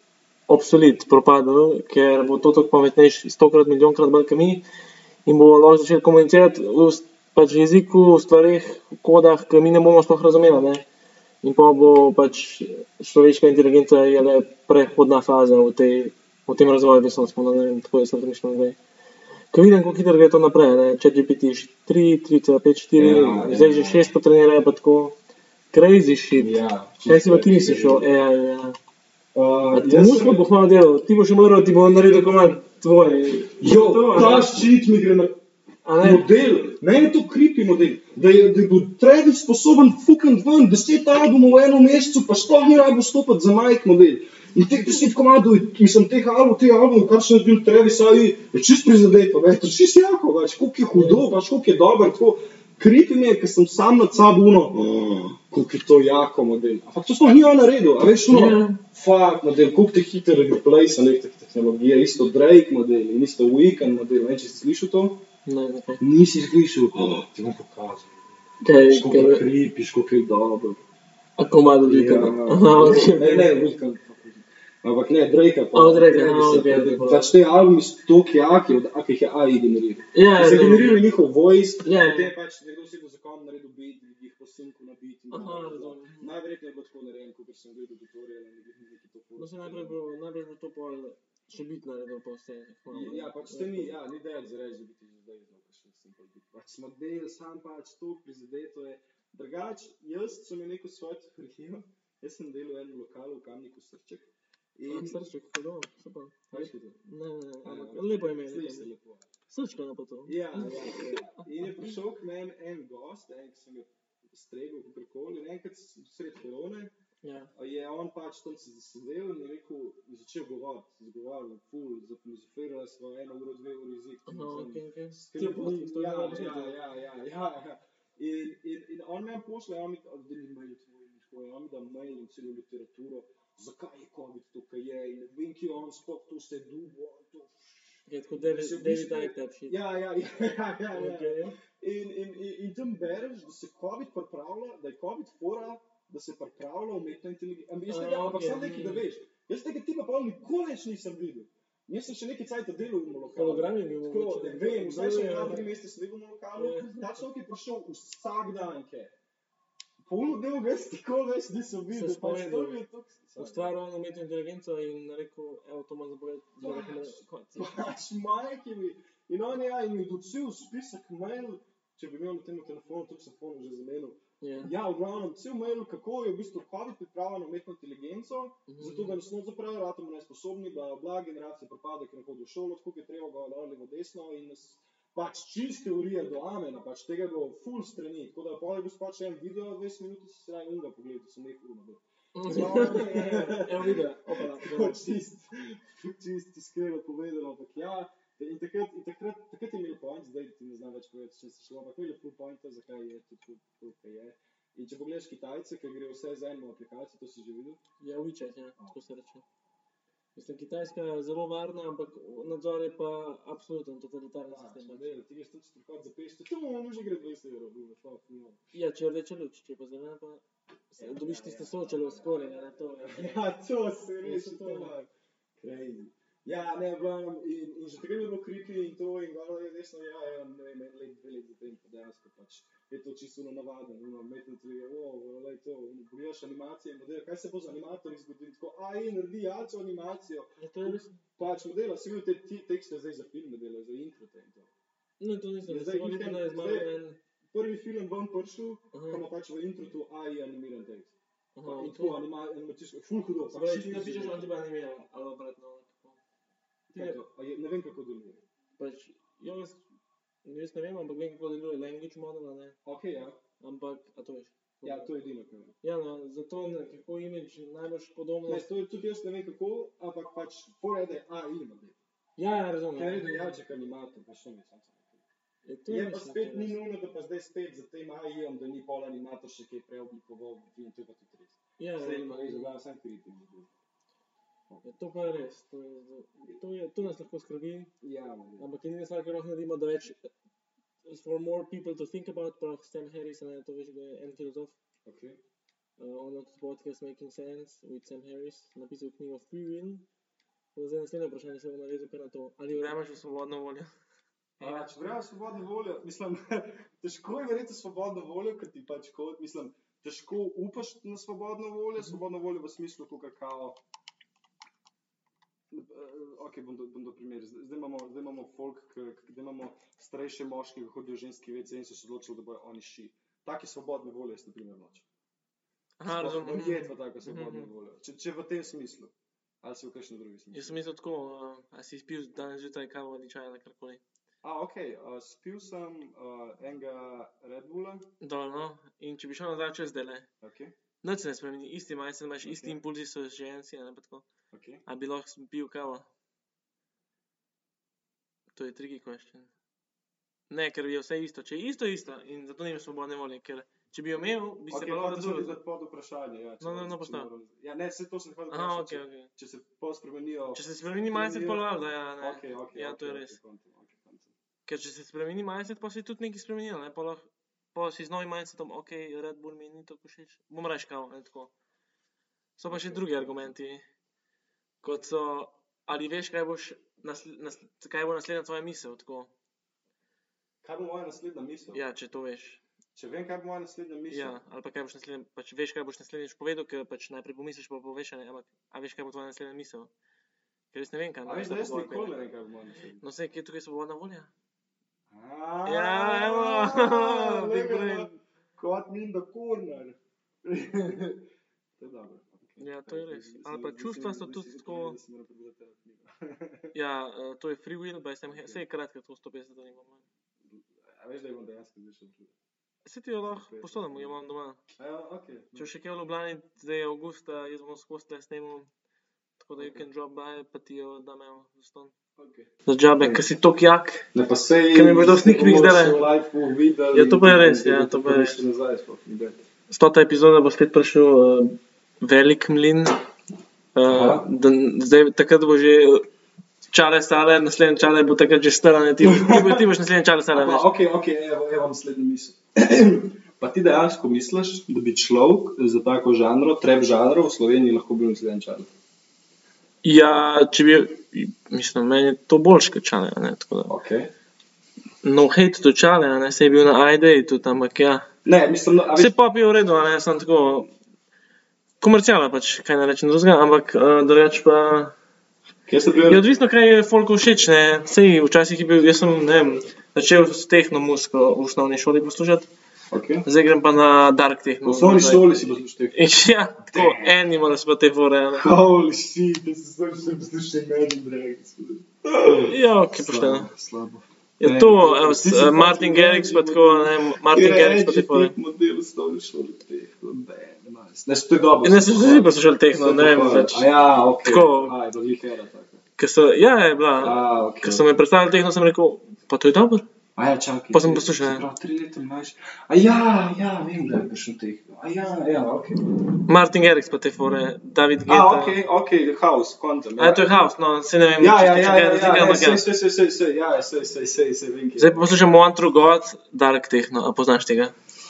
obsolit, propadli, ker bo to tako pametnejši, stokrat, milijonkrat bolj kot mi in bo lahko začeli komunicirati v s- pač jeziku, v stvareh, v kodah, ki mi ne bomo sploh razumeli, ne. In pa bo pač človeška inteligenca je le prehodna faza v, tej, v tem razvoju, ki smo, ne vem, tako jaz razmišljam zdaj. Ko vidim, kako hitro gre to naprej, ne, ChatGPT tri, tri cela pet, štiri, Ja, zdaj ja, že ja. šest potrenirajo pa tako crazy shit. Ja, Kaj si pa ti čisto misliš o crazy. A I? Ja. Uh, A ti jaz musko sem- bo hvala delal, ti boš umrl, ti bo naredil komad tvoj. Jo, To, a ta ne? ščit mi gre na A ne? model. Meni je to creepy model. Da je, da je bil Travis sposoben fukniti ven deset albumov v enem mesecu, pa sploh ni rabo stopiti za Mike model. In teh deset komadov, ki sem teh albumov, te albumov, kar sem naredil Travis, je čist prizadeto, več, to je čist jako, več, koliko je hudo, več, koliko je dober, tako. Creepy mi je, ker sem sam nad sabo uno, oh, koliko je to jako model. Ampak to sploh ni on naredil, a veš, uno, Ja. fuck model, koliko te hitro replace neke tehnologije, isto Drake model in isto Weeknd model, ne, če si slišal to? Ne, zakaj? Nisi slišal, oh, ti bom pokazal. Kaj, Koliko je kaj, creepy, koliko je dobro. a komad od Weekenda? Aha, ok. Ne, ne, Weeknd. Ampak ne, Drake pa. A, od Drakea, aha, Travisa, ok, ok, pa- ok. Pač te albumi so toliko jaki, od akih je A I generiral. Ja, Se ja, generiral njihov voice, Ja, ja. potem pač nekdo sedel za kom, naredil beat, jih posinku na beat. in Aha, bla, bla, bla. razumem. Najverjetneje je bilo tako narejeno, kot sem gledal tutorial in neki to No se najprej bo, najprej bo to pol še bit naredil po vse. Ja, pač ste mi, ja, ni dejal za reči, da bi ti že zdaj znal kakšen simple beat. Pač smo del, sam pač to prizadeto je. Drugač, jaz sem imel neko svojo teorijo, jaz sem delal v enem lokalu v Kamniku Srček. In Srček, kako super. Veš, kaj je to? Ne, ne, ne, ampak Ja, lepo ime. Sliši se lepo. Srčka na potu. Ja, ja, ja. In je prišel k meni en gost, en, ki sem ga stregel, kakorkoli, in enkrat sred korone, Ja. je on pač tam se zasedel in je rekel, in začel govoriti, zgovarjal, ful, zafilozofiral smo eno uro, dve uri zik. Aha, ok, ok. Ker Ti je je podcast, to je ja, malo ja, poslušal. ja, ja, ja, ja. In, in, in on meni pošle, on mi, da ni mail tvoj, in tako, on mi da mail in celo literaturo, zakaj je COVID tukaj je, in ne vem, ki je on sploh to se dubo, to. Je tako David, Se v David bistvu- Icke type shit. Ja, ja, ja, ja, ja, ja. Ok. In, in, in, in tam bereš, da se COVID pripravlja, da je COVID fora, da se pripravlja umetna inteligenca. Jaz tega, A, ampak ok, samo nekaj, da mm. veš. Jaz tega tipa pa nikoli več nisem videl. Jaz sem še nekaj cajta delal v lokalu. Hologram je bil Tako, mogoče, ne ne? vem, vsaj še Ja, ja, dva, ja. tri mesece sem delal v lokalu. Ja. Ta človek je prišel vsak dan, ke. Polno del ga jaz nikoli več nisem videl. Se Pač to spovedal. mi je to. Ustvaril on umetno inteligenco in rekel, evo, to ima zapovedati. Pač majke mi. In on je, ja, in mi je docil spisek mail, če bi imel na tem telefonu, tudi sem fonu že zamenil. Ja. Ja, v glavnem, cel mail, kako je v bistvu COVID pripravljen na umetno inteligenco, Mhm. zato ga nas not zapravijo, ratamo nesposobni, bla, bla, bla, generacija propade, ker ne hodi v šolo, tako je treba ga levo desno in nas pač čist teorija do amena, pač tega je bilo full strani, tako da pol je bil pač en video, dvajset minut, si se raje unga pogledal, sem nekaj uno bil. Evo video, opala. Tako čist, čist iskreno povedano, ampak ja, in takrat, in takrat, takrat je imel point, zdaj ti ne znam več povedati, če se šlo, ampak imel je full pointa, zakaj je tudi tako, kot je. In če pogledaš Kitajce, ki gre vse z eno aplikacijo, to si že videl? Ja, WeChat, ja, tako se reče. Mislim, Kitajska je zelo varna, ampak nadzor je pa absoluten totalitarni Ja, sistem. model, ti greš tudi strokot za pešče, tu mu že gre dvajset evrov, bilo, šlo, no. Ja, če je rdeča luč, če je pa zelena, pa se- Ja, dobiš ja, tiste ja. sočelo skoraj, ne, to je. Ja, to se res, to to je. je crazy. Ja, ne, v glavnem, in, in že takrat je bilo creepy in to, in glavno je desno, ja, ja, ne vem, en let, dve let zatem, pa dejansko pač je to čisto ono navaden, ono, umetno inteligenco, o, lej to, ono, pogledaš animacije, model, kaj se bo z animatorji zgodilo, tako, A I naredi jačo animacijo, Ja, to je res. pač modela, si videl te ti tekste zdaj za film dela, za intro te in to. Ne, to nisem, Zdaj zdaj gliham- vidim, da je zmagal zdaj- en. Prvi film ven prišel, Aha. pa ima pač v intro tu A I animiran tekst. Aha, In ok. tako anima, animacijsko, ful hudo. Se pravi, ti napišeš, on ti pa animira, ali obratno. tako. Ti Kaj ne, to? A je- Ne vem, kako deluje. pač, jo, jaz, jaz ne vem, ampak vem, kako deluje language model, a ne, Ok, ja. ampak, a to veš. Ja, to je edino, kar vem. Ja, no, zato nekako imidž najbolj podobno. Ne, to je tudi jaz ne vem kako, ampak pač fora je, da je A I model. Ja, ja, razumem. Ker je da jaček animator, pač to mi je sam sam rekel. Je, to Je pa mislim, spet to ni res. nujno, da pa zdaj spet za tem A I-jem, da ni pol animator še kaj preoblikoval in to je pa tudi res. Ja, Zdaj ja, ima res zaglavno sam kritik. ja, to pa je res. To, je, to, je, to nas lahko skrbi, Ja, model. ampak edina stvar, kar lahko naredimo, da več for more people to think about, pa Sam Harris, a ne, to veš, da je en filozof, Ok. uh, on od podcast Making Sense with Sam Harris, napisal knjigo Free Will. To zdaj naslednje vprašanje se bo navezal kar na to. Ali verjameš v svobodno voljo? A, če verjamem v svobodno voljo, mislim, težko je verjeti v svobodno voljo, ker ti pač kot, mislim, težko upaš na svobodno voljo, svobodno voljo v smislu tukaj kao, Ok, bom do, bom do primer. Zdaj, zdaj, imamo, zdaj imamo folk, zdaj imamo starejše moške, ki hodijo v ženski ve ce in so se odločili, da bojo oni ši. Taki svobodne volje jaz na primer noč. Aha, razumem. Verjet v tako svobodno voljo. Če, če v tem smislu. Ali si v kakšnem drugem smislu? Jaz sem mislil tako, uh, a si spil danes zjutraj kavo ali čaj ali karkoli. A, ok, uh, spil sem uh, enega Red Bulla. Dobro, no. In če bi šel nazaj čez dele, Ok, nič se ne spremeni, isti mindset imaš, Ok. isti impulzi so že enci, a ne pa tako. ok. A bi lahko pil kavo? To je tricky question. Ne, ker je vse isto. Če je isto, isto. In zato nimam svobodne volje, ker če bi jo imel, bi se Ok, pa lahko hotel sem razumel. biti pod vprašanje. Ja, če, No, no, no, če postav. moram- Ja, ne, se to sem hotel Aha, vprašati. ok, če- ok. Če se pol spremenijo... Če se spremeni mindset, pa lahko, da ja, ne. Ok, ok, Ja, ok, to je ok, res. kontam, ok, kontam. Ker če se spremeni mindset, pa se je tudi nekaj spremenilo, ne, pa lahko, pa si z novim mindsetom, ok, Red Bull mi ni tako všeč, bom raje kavo, ne, tako. So pa še Ok, drugi ok. argumenti, kot so, ali veš, kaj boš, nasl nas kaj bo naslednja tvoja misel, tako. Kaj bo moja naslednja misel? Ja, če to veš. Če vem, kaj bo moja naslednja misel? Ja, ali pa kaj boš naslednji, pač veš, kaj boš naslednjič povedal, ker pač najprej pomisliš, pa poveš, a ne, ampak, a veš, kaj bo tvoja naslednja misel? Ker jaz ne vem, kaj A veš, da jaz pogovarjati, nikoli ne. ne vem, kaj bo moja naslednja. No, sej, kje je tukaj svobodna volja? Aaaa, Ja, evo, big lega, brain. Caught me in the corner. To je dobro. ok. Ja, to je Zdaj- res. zdaj Ali si pa mi- zdaj čustva si so mi- tudi zdaj si mi tako- povedal, da si moram prebrati telo knjigo. Ja, uh, to je Free Will by Sam Harris, Ok. sej je kratka, to sto petdeset strani imam. A veš, da jo bom dejansko zdaj še odkril? Sej ti jo lahko posodam, jo imam doma. A ja, ok. Če boš še kaj v Ljubljani, zdaj je avgusta, jaz bom skozi tle snemal, tako da you Ok. can drop by, pa ti jo dam evo, zastonj. Ok. Za džabe, ker si tok jak. Ne, pa sej... Ker mi boš dal sneak peek zdajle. Se v liveu videli. Ja, to pa je in- res, in ja, bomo to pa je res. prišli nazaj, sploh ni bed. Stota epizoda bo spet prišel uh, velik mlin. Aha. Uh, da, zdaj, takrat bo že čale stale, naslednji čale bo takrat že stara, ne ti, ti, bo, ti boš naslednji čale stale, Pa, veš. ok, ok, evo, evo naslednji misel. Pa ti dejansko misliš, da bi človek za tako žanro, trap žanro v Sloveniji lahko bil naslednji čar? Ja, če bi, mislim, meni je to boljš kot čale, a ne, tako da. Ok. No hate do čale, a ne, sej je bil na I D tudi, ampak ja. Ne, mislim, no, a Vse veš, pop je v redu, a ne, sem tako komerciala pač, kaj ne rečem drugega, ampak uh, drugače pa kje se je bi... odvisno, kaj je folku všeč, ne. Sej včasih je bil, jaz sem, ne vem, začel s tehno muziko v osnovni šoli poslušati, Ok. zdaj grem pa na dark V techno. osnovni nazaj. šoli si poslušal teh. In ja, tako, Animals pa te fore, a ne. Holy shit, jaz sem sem poslušal Imagine Dragons. Ja, ok, pošteno. Slabo, slabo. Je Ne, to, ti- evo, ti s, si uh, pač Martin Garrix pa tako, ne, Martin Garrix pa te fore. Reči model v osnovni šoli teh, ne, nice. Ne, to je dobro. Ne, sem se vsi poslušali tehno, ne vem, pač. A ja, ok. Tako. Aha, je to glih era taka. Ker so, ja, je bila, A, ok. ker so me predstavili tehno, sem rekel, pa to je dobro. A ja, čakaj. Pa sem tri- poslušal, ja. se pravi, tri leta mlajši. A ja, ja, vem, da je prišel teh. A ja, ja, ok. Martin Garrix pa te fore, David A, Guetta. ok, ok, House, kontam. A to je House, no, se ne vem, Ja, ja, če ja, če ja, ga razlika, ja, ja, ampak ja. sej, sej, sej, sej, sej, ja, sej, sej, sej, sej, vem, kje. Zdaj pa poslušam One True God, Dark Techno, a poznaš tega?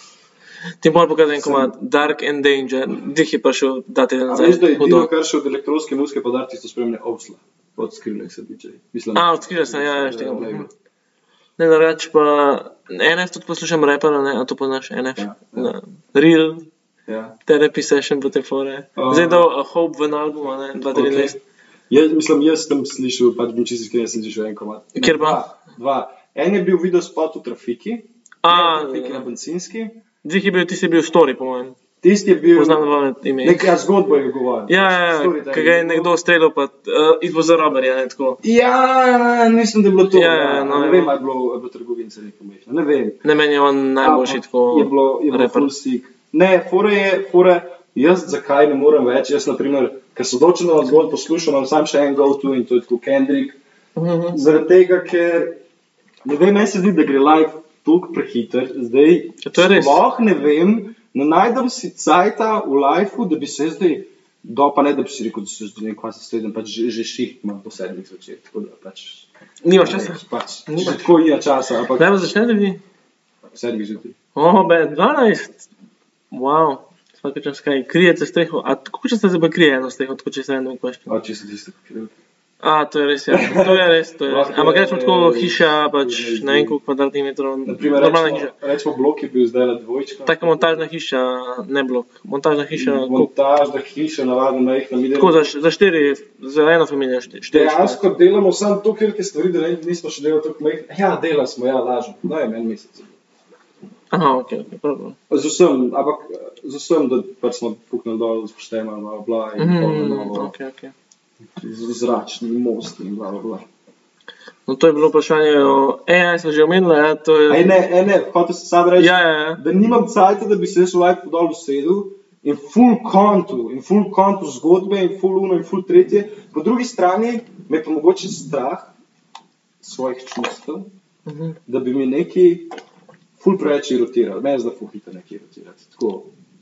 Ti moram pokazati en Sem- komad, Dark and Danger, dih je prišel dati A nazaj. veš, da je hudo. edino, kar še od elektronske muzike pod artisto spremlja Osla. Od Skrillexa, D J. Mislim, A, od Skrilleksa, ja, ja, štega. label. Ne, drugače pa N F tudi poslušam rapera, ne, a to poznaš N F? Ja, ja. Ja. Real, Ja. Therapy Session pa te fore. A. Zdaj je dal A Hope ven album, a ne, dva tisoč trinajst. Jaz, mislim, jaz sem slišal, pač bom čisto iskren, jaz sem slišal en komad. Ne, Kjer pa? Dva, dva. En je bil video spot v Trafiki, A, ne, v Trafiki na bencinski. Dih je bil, ti si bil story, po mojem. Tisti je bil, Poznam dva ime. neka zgodba je govoril. Ja, ja, ja, Storytelling. ki ga je nekdo streljal, pa uh, it was a robbery, a ne, tako. Ja, mislim, da je bilo to. Ja, ja, no, ne ja. vem, ali je bilo, ali je bilo trgovince neko mešno, ne vem. Ne, meni je on najboljši Ampak tako Je bilo, je bilo rapper. full sick. Ne, fora je, fora, jaz zakaj ne morem več, jaz na primer, ker so določeno zgodbo poslušal, imam sam še en go-to in to je tako Kendrick. Mhm. Zaradi tega, ker, ne vem, meni se zdi, da gre live toliko prehiter, zdaj Ja, to je res. sploh ne vem, ne najdem si cajta v liveu, da bi se zdaj, do pa ne, da bi si rekel, da se zdaj nekaj se sledem, pač že, že šiht imam po sedmih zvečer, tako da pač, Nimaš časa? pač, Nimaš. že tako ija časa, ampak Kdaj pa začnete vi? sedmih zjutraj. O, be, dvanajst. Wow. Svaka čas kaj, krijete streho. A koliko časa se pa krije eno streho, tako če se eno question? A, če se tisto, A, to je res, ja. To je res, to je res. Lahko je- Ampak rečemo tako hiša, pač ne vem koliko kvadratnih metrov, Naprimer, normalna rečemo, hiša. rečemo, blok je bil zdaj dvojčka. Taka montažna hiša, ne blok. Montažna hiša, koliko? Montažna hiša, navadno majhna. Mi Tako delamo- za, za štiri, za eno familijo štiri. štiri. Dejansko delamo samo toliko velike stvari, da ne- nismo še delali toliko majhne. Ja, delali smo, ja, lažem. No, je en mesec. Aha, ok, ok, prav. Z vsem, ampak z vsem, da pač smo puknili dol z poštema, bla, bla, in pol na Mhm, novo, ok, ok. z zračni most in bla, bla, bla. No to je bilo vprašanje o A I, smo že omenili, ja, to je... Ej, ne, ej, ne, hotel sem sam reči, Ja, ja, ja. da nimam cajta, da bi se jaz live podal usedel in full kontu, in full kontu zgodbe, in full uno, in full tretje. Po drugi strani me pa mogoče strah svojih čustev, Mhm. da bi mi neki ful preveč irotiral, ne zda ful hitro neki irotirati. Tako.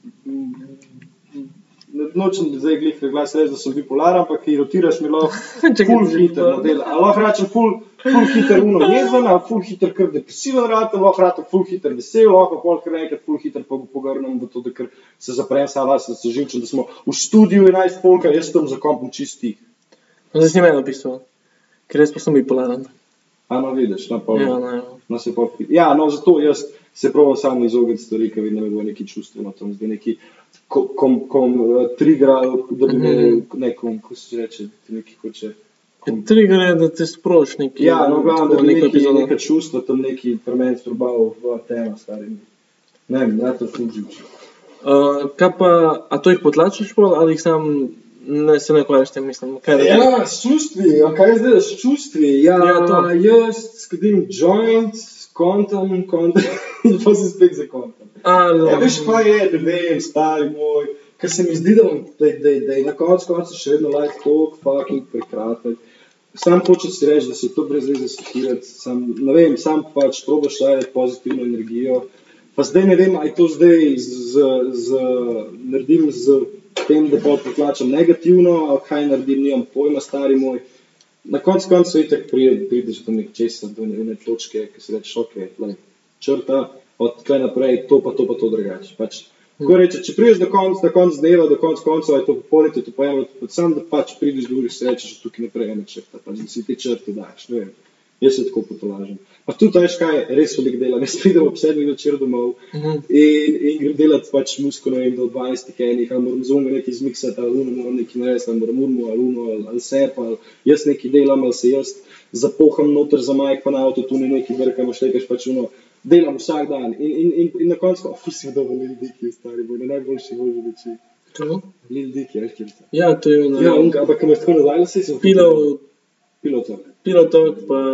Ne nočem zdaj glih glas reči, da sem bipolar, ampak irotiraš mi lahko Čakaj, ful si hitro bipolar. model. A lahko rečem ful, ful hitro uno jezen, a ful hitro kar depresiven rad, lahko rečem ful hitro vesel, lahko pol kar enkrat ful hitro po- pogrnem v to, da ker se zaprem sam vas, da se živčem, da smo v studiu enajst polka, jaz tam za kompom čist tih. No, zdaj si meni napisal, ker jaz pa sem bipolaren. A no vidiš, no pa. Ja, ne. No, se pa, ja, no, zato jaz se probam samo izogniti stvari, ki vidim, da mi bo neki čustveno tam zdaj neki kom, kom, kom uh, trigra, da bi me nekom, ko se reče, ti neki hoče. Kom, Trigger je, da te sproš neki... ja, no, glavno, da tako bi neko neki, epizodo. neka čustva tam neki premen strobal v tema starimi. Ne vem, ja to služim. Uh, kaj pa, a to jih potlačiš pol, ali jih sam ne, se ne ukvarjaš s tem, mislim? Kaj je to? Ja, s čustvi, a kaj je zdaj s čustvi? Ja, Ja, to. jaz skadim joint, kontam, kontam, in pa se spet za kontam. A, no. Ja, veš, kaj je, ne vem, stari moj, ker se mi zdi, da, bom- da, da, da je na koncu konca še vedno like talk, fucking prekratek. Sam hočem si reči, da se to brez veze sekirati, sam, ne vem, sam pač probaš dajati pozitivno energijo. Pa zdaj ne vem, ali to zdaj z, z, naredim z tem, da bolj potlačam negativno, ali kaj naredim, nimam pojma, stari moj. Na koncu koncev itak pride- prideš do nek česa, do ene točke, ki se rečeš, ok, lej, črta, od tukaj naprej, to pa to pa to drugače. Pač, ko reče, če prideš do konca, do konca dneva, do konca koncev, ali to popolnite, to pojemljati, pa sam da pač prideš do drugih srečeš, od tukaj naprej ena črta, pač da si te črte daš, ne vem. Jaz se tako potolažim. Pa tudi, veš kaj, res veliko delam, jaz pridem ob sedmih večer domov Mhm. in, in grem delati pač musko, ne vem, do dvajsetih enih, ali moram zonga nekaj zmiksati, ali uno moram nekaj narediti, ali moram urmo, ali uno, ali, ali sep, ali jaz nekaj delam, ali se jaz zapoham noter za majk pa na avto, tu ne nekaj vrkam, štekaš pač uno, delam vsak dan in, in, in, in na koncu, oh, ful si dobro, Lil Dicky je stari, bo na najboljši možni način. Kako? Lil Dicky, veš, kjer ste. Ja, to je ono... Ja, on, ampak ko me tako nazaj, se sem Pilov, pilotov. pilotok, pa...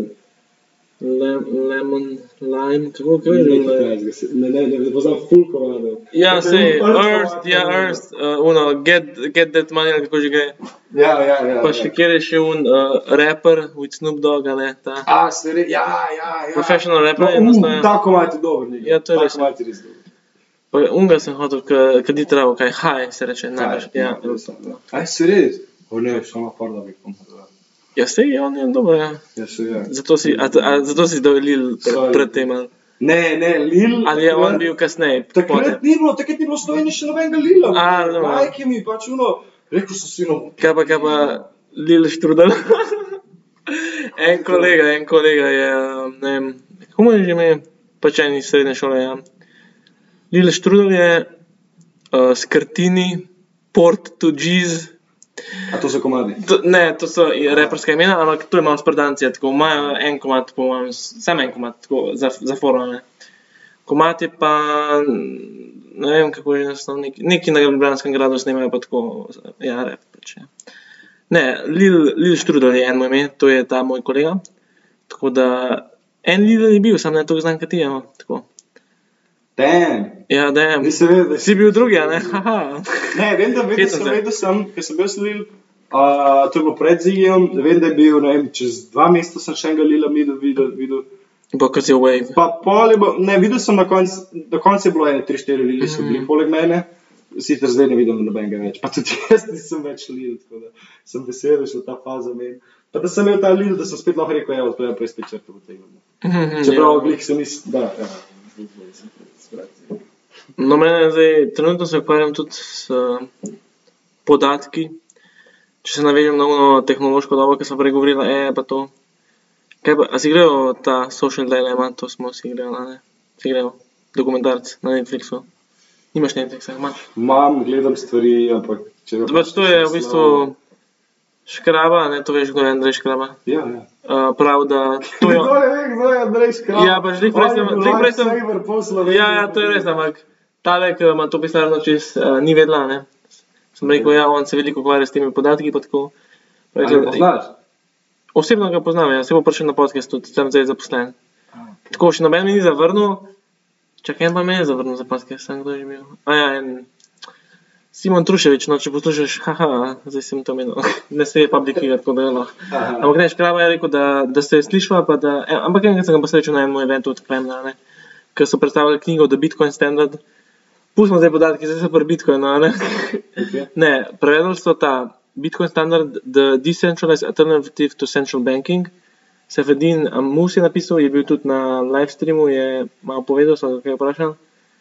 Lem, lemon, lime, kako kaj je? Nekaj Ne, tajnega se- Ne, ne, ne, ne poznam ful komado. ja, Pa sej, prvo Earth, ovako, ja, ne. Earth, uh, uno, get, get that money, ali kako že gre. Ja, ja, ja. Pa ja. še kjer je še un uh, rapper with Snoop Dogg, a ne, ta A, se re, ja, ja, ja. professional rapper, No, enostavno. um, tako imate dober njega. Ja, to je res. Tako imate res dober. Pa unga sem hotel, kad ni travo, kaj, haj se reče, največ, ja. Aj, se res? O ne, samo par da bi pomagal. Ja, sej, on je dobro, ja. Ja, se je. Zato si, a, a zato si dovolil Sorry. pred tem, ali, Ne, ne, Lil. ali je on bil kasneje, potem. Takrat ni bilo, takrat ni bilo v Sloveniji še nobenega Lila. A, dobro. Majke mi, pač uno, rekel so si, no, Kaj pa, kaj pa, Lil Štrudel? En kolega, en kolega je, um, ne vem, kako mu je že ime, pač en iz srednje šole, ja. Lil Štrudel je uh, Skrtini, Port to Jeez. a to so komadi. To, ne, to so i- reperska imena, ampak to je malo spredancija, tako imajo en komad, po mojem, s- samo en komad, tako za, za foro, ne. Komad je pa, ne vem kako je naslov, neki, neki na Ljubljanskem gradu snemajo pa tako, ja, rap pač, ja. Ne, Lil, Lil Štrudel je en moj ime, to je ta moj kolega, tako da, en Lil je bil, sam ne toliko znam, kot ti, ja, tako. Damn. Ja, dajem, Nisem vedel, da si bil drugi, a ne, haha. Ne, vem, da vedel Hecam sem, te. vedel sem, ker sem bil s Lil, uh, to je bilo pred Zigijem, vem, da je bil, ne vem, čez dva meseca sem še enega Lila videl, videl, videl. Pa kot si wave. Pa pol je bilo, ne, videl sem na koncu, na koncu je bilo ene, tri, štiri Lili so bili poleg mene, sicer zdaj ne vidim nobenega več, pa tudi jaz nisem več Lil, tako da sem vesel, da je šla ta faza meni. Pa da sem imel ta Lil, da sem spet lahko rekel, evo, to je prej spet črto potegnil. Mhm, Čeprav ja. glih sem mislil, da, ja, sprati. No, mene zdaj, trenutno se ukvarjam tudi s uh, podatki če se navežem na ono tehnološko dobo, ki smo prej govorili, e, pa to. Kaj pa, a si gledal ta Social Dilemma, to smo si gledali, ne? Si gledal dokumentarc na Netflixu? Nimaš Netflixa, imaš? Imam, gledam stvari, ampak... Če Pač to je v bistvu Škraba, ne, to veš, kdo je Andrej Škraba. Ja, ja. Uh, prav, da to je... Kdo je ve, kdo je Andrej Škraba? Ja, pač lik prej sem... Lik prej sem... sem... Ja, ja, to je res, ampak tale, ki ima to pisarno čez, uh, ni vedela, ne. Sem rekel, ja, on se veliko ukvarja s temi podatki, pa tako. A ga poznaš? Osebno ga poznam, ja, se bo prišel na podcast tudi, sem zdaj zaposlen. Okay. Tako, še noben mi ni zavrnil, čak en pa me je zavrnil za podcast, sem kdo je že bil. A ja, en Simon Truševič, no, če poslušaš, haha, zdaj sem to menil, ne se je public figure, tako da je lahko. Ampak ne, Škraba je rekel, da, da se je slišala, pa da, en, ampak enkrat sem ga posrečil na enem eventu od Kremna, ne, ker so predstavili knjigo The Bitcoin Standard. Pustimo zdaj podatki, zdaj so pri Bitcoinu, ne. Okay. Ne, prevedali so ta Bitcoin Standard, The Decentralized Alternative to Central Banking. Sefedin Amus je napisal, je bil tudi na live streamu, je malo povedal, so ga kaj vprašal.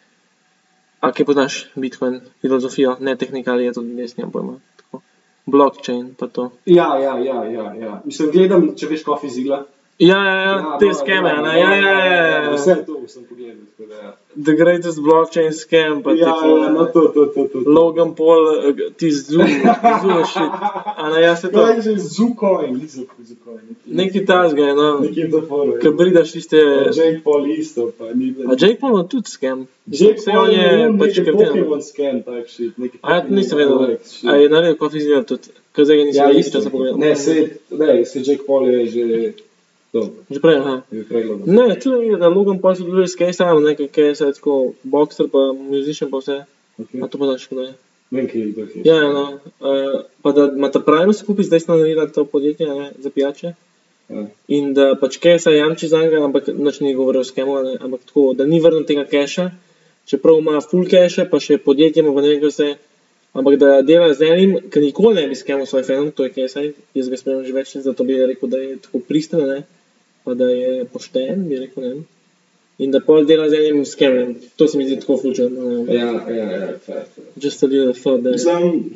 A kaj poznaš Bitcoin, filozofijo, ne tehnikalije, tudi jaz nimam pojma. Tako. Blockchain, pa to. Ja, ja, ja, ja, ja. Mislim, gledam, če veš Coffee Zigla. Ja, ja, ja, te skeme, ne, ja, ja, ja, ja. Vse to sem pogledal, tako da ja. The greatest blockchain scam, pa ja, tako. Ja, no to, to, to, to. Logan Paul, ti zoom, zoom shit. A ne, ja se to... To je že Zucoin, ni Zucoin. Neki tasga je, no. Neki to foro. Kad bridaš tiste... Jake Paul isto, pa ni... A Jake Paul je tudi scam. Jake Paul je pač neki Pokemon scam, tak shit. A ja, nisem vedel. A je naredil Coffee Zilla tudi. Kad zdaj ga nisem ja, vedel, časa pogledal. Ne, se, ne, se Jake Paul je že... Dobro. Že prej, aha. Je prej dobro. Ne, tudi je, da Logan Paul so tudi s K S A-om, nekaj K S A je tako boxer, pa musician, pa vse. Okay. A to poznaš, kdo je? Vem, ki je to. Ja, ja, no. Uh, pa da ima ta Prime skupaj, zdaj sta naredila to podjetje, ne, za pijače. Ja. In da pač K S A jamči za njega, ampak nič ni govoril o skemu, ne, ampak tako, da ni vrnil tega keša, čeprav ima full keša, pa še podjetje ima v nekaj vse, ampak da dela z enim, ki nikoli ne bi skemil svoj fenom, to je K S A, jaz ga spremem že več, zato bi rekel, da je tako pristen, ne. Pa da je pošten, bi rekel, ne. In da pol dela z enim skemem. To se mi zdi tako flučen. Ja, ja, ja, fair, fair. Just a little thought there. Mislim,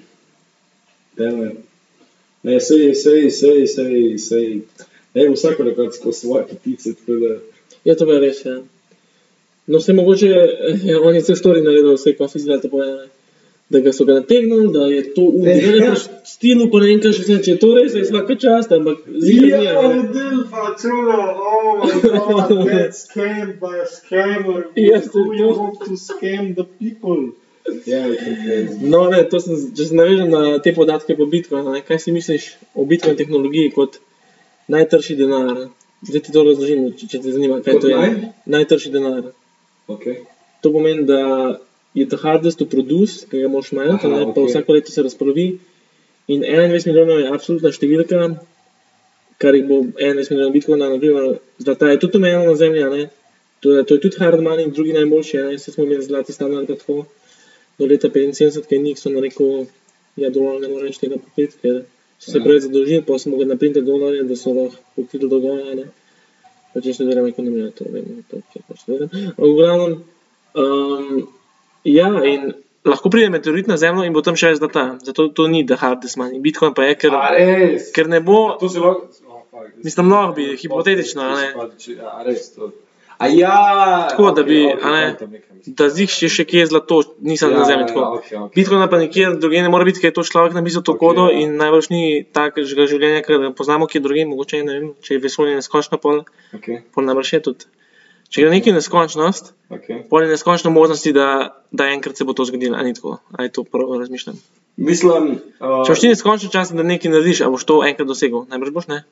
ne, ne, sej, sej, sej, sej, sej. Ne, vsako nekrat skozi svoje potice, tako da... Ja, to bi res, ja. No, vse mogoče, ja, on je vse story naredil, vse Coffee Zilla, to povedal, da ga so ga nategnili, da je to v nekaj stilu, pa ne vem, kaj še vse, če je to res, je svaka čast, ampak zikr nije. Ja, del fačuna, oh my god, get scammed by a scammer. Yes, who you want to scam the people. Ja, je crazy. No, ne, to sem, če se navežem na te podatke po Bitcoinu, ne, kaj si misliš o Bitcoin tehnologiji kot najtrši denar? Zdaj ti to razložim, če, če te zanima, kaj kot to je. naj? Najtrši denar. Okay. To pomeni, da je the hardest to produce, ki ga moraš manjati, okay. Pa vsako leto se razpolovi. In enaindvajset milijonov je absolutna številka, kar jih bo enaindvajset milijonov Bitcoina, naprimer, zlata je tudi omejeno na zemlji, ne. To je, to je tudi hard money, drugi najboljši, ne. Se smo imeli zlati standard tako do leta petinsedemdeset, kaj Nixon rekel, ja, dolar ne more reči tega popet, ker so se prej zadolžili, pa so mogli naprintati dolarje, da so lahko pokrili dolgove, ne. Pa če študiram ekonomijo, to vem, to kje pa študiram. V glavnem, um, ja, in lahko pride meteorit na zemljo in bo tam še več zlata. Zato to ni the hardest money. Bitcoin pa je, ker, A res? ker ne bo... To se lahko... Oh, fuck. Mislim, lahko bi, hipotetično, a ne. A res, to... A ja... Tako, da bi, okay, a ne, okay, okay, da zihš še kje zlato, nisem ja, na zemlji tako. Ja, okay, okay. Bitcoin pa nikjer druge ne mora biti, ker je to človek napisal to Okay, kodo ja. in najbrž ni takega življenja, ker poznamo kje druge, mogoče, ne vem, če je vesolje neskončno pol, Okay, pol najbrž je tudi. Če gre nekaj neskončnost, okay. pol je neskončno možnosti, da, da enkrat se bo to zgodilo, a ni tako, a je to prvo razmišljam. Mislim... Uh, Če boš ti neskončno časa, da nekaj narediš, a boš to enkrat dosegel, najbrž boš, ne?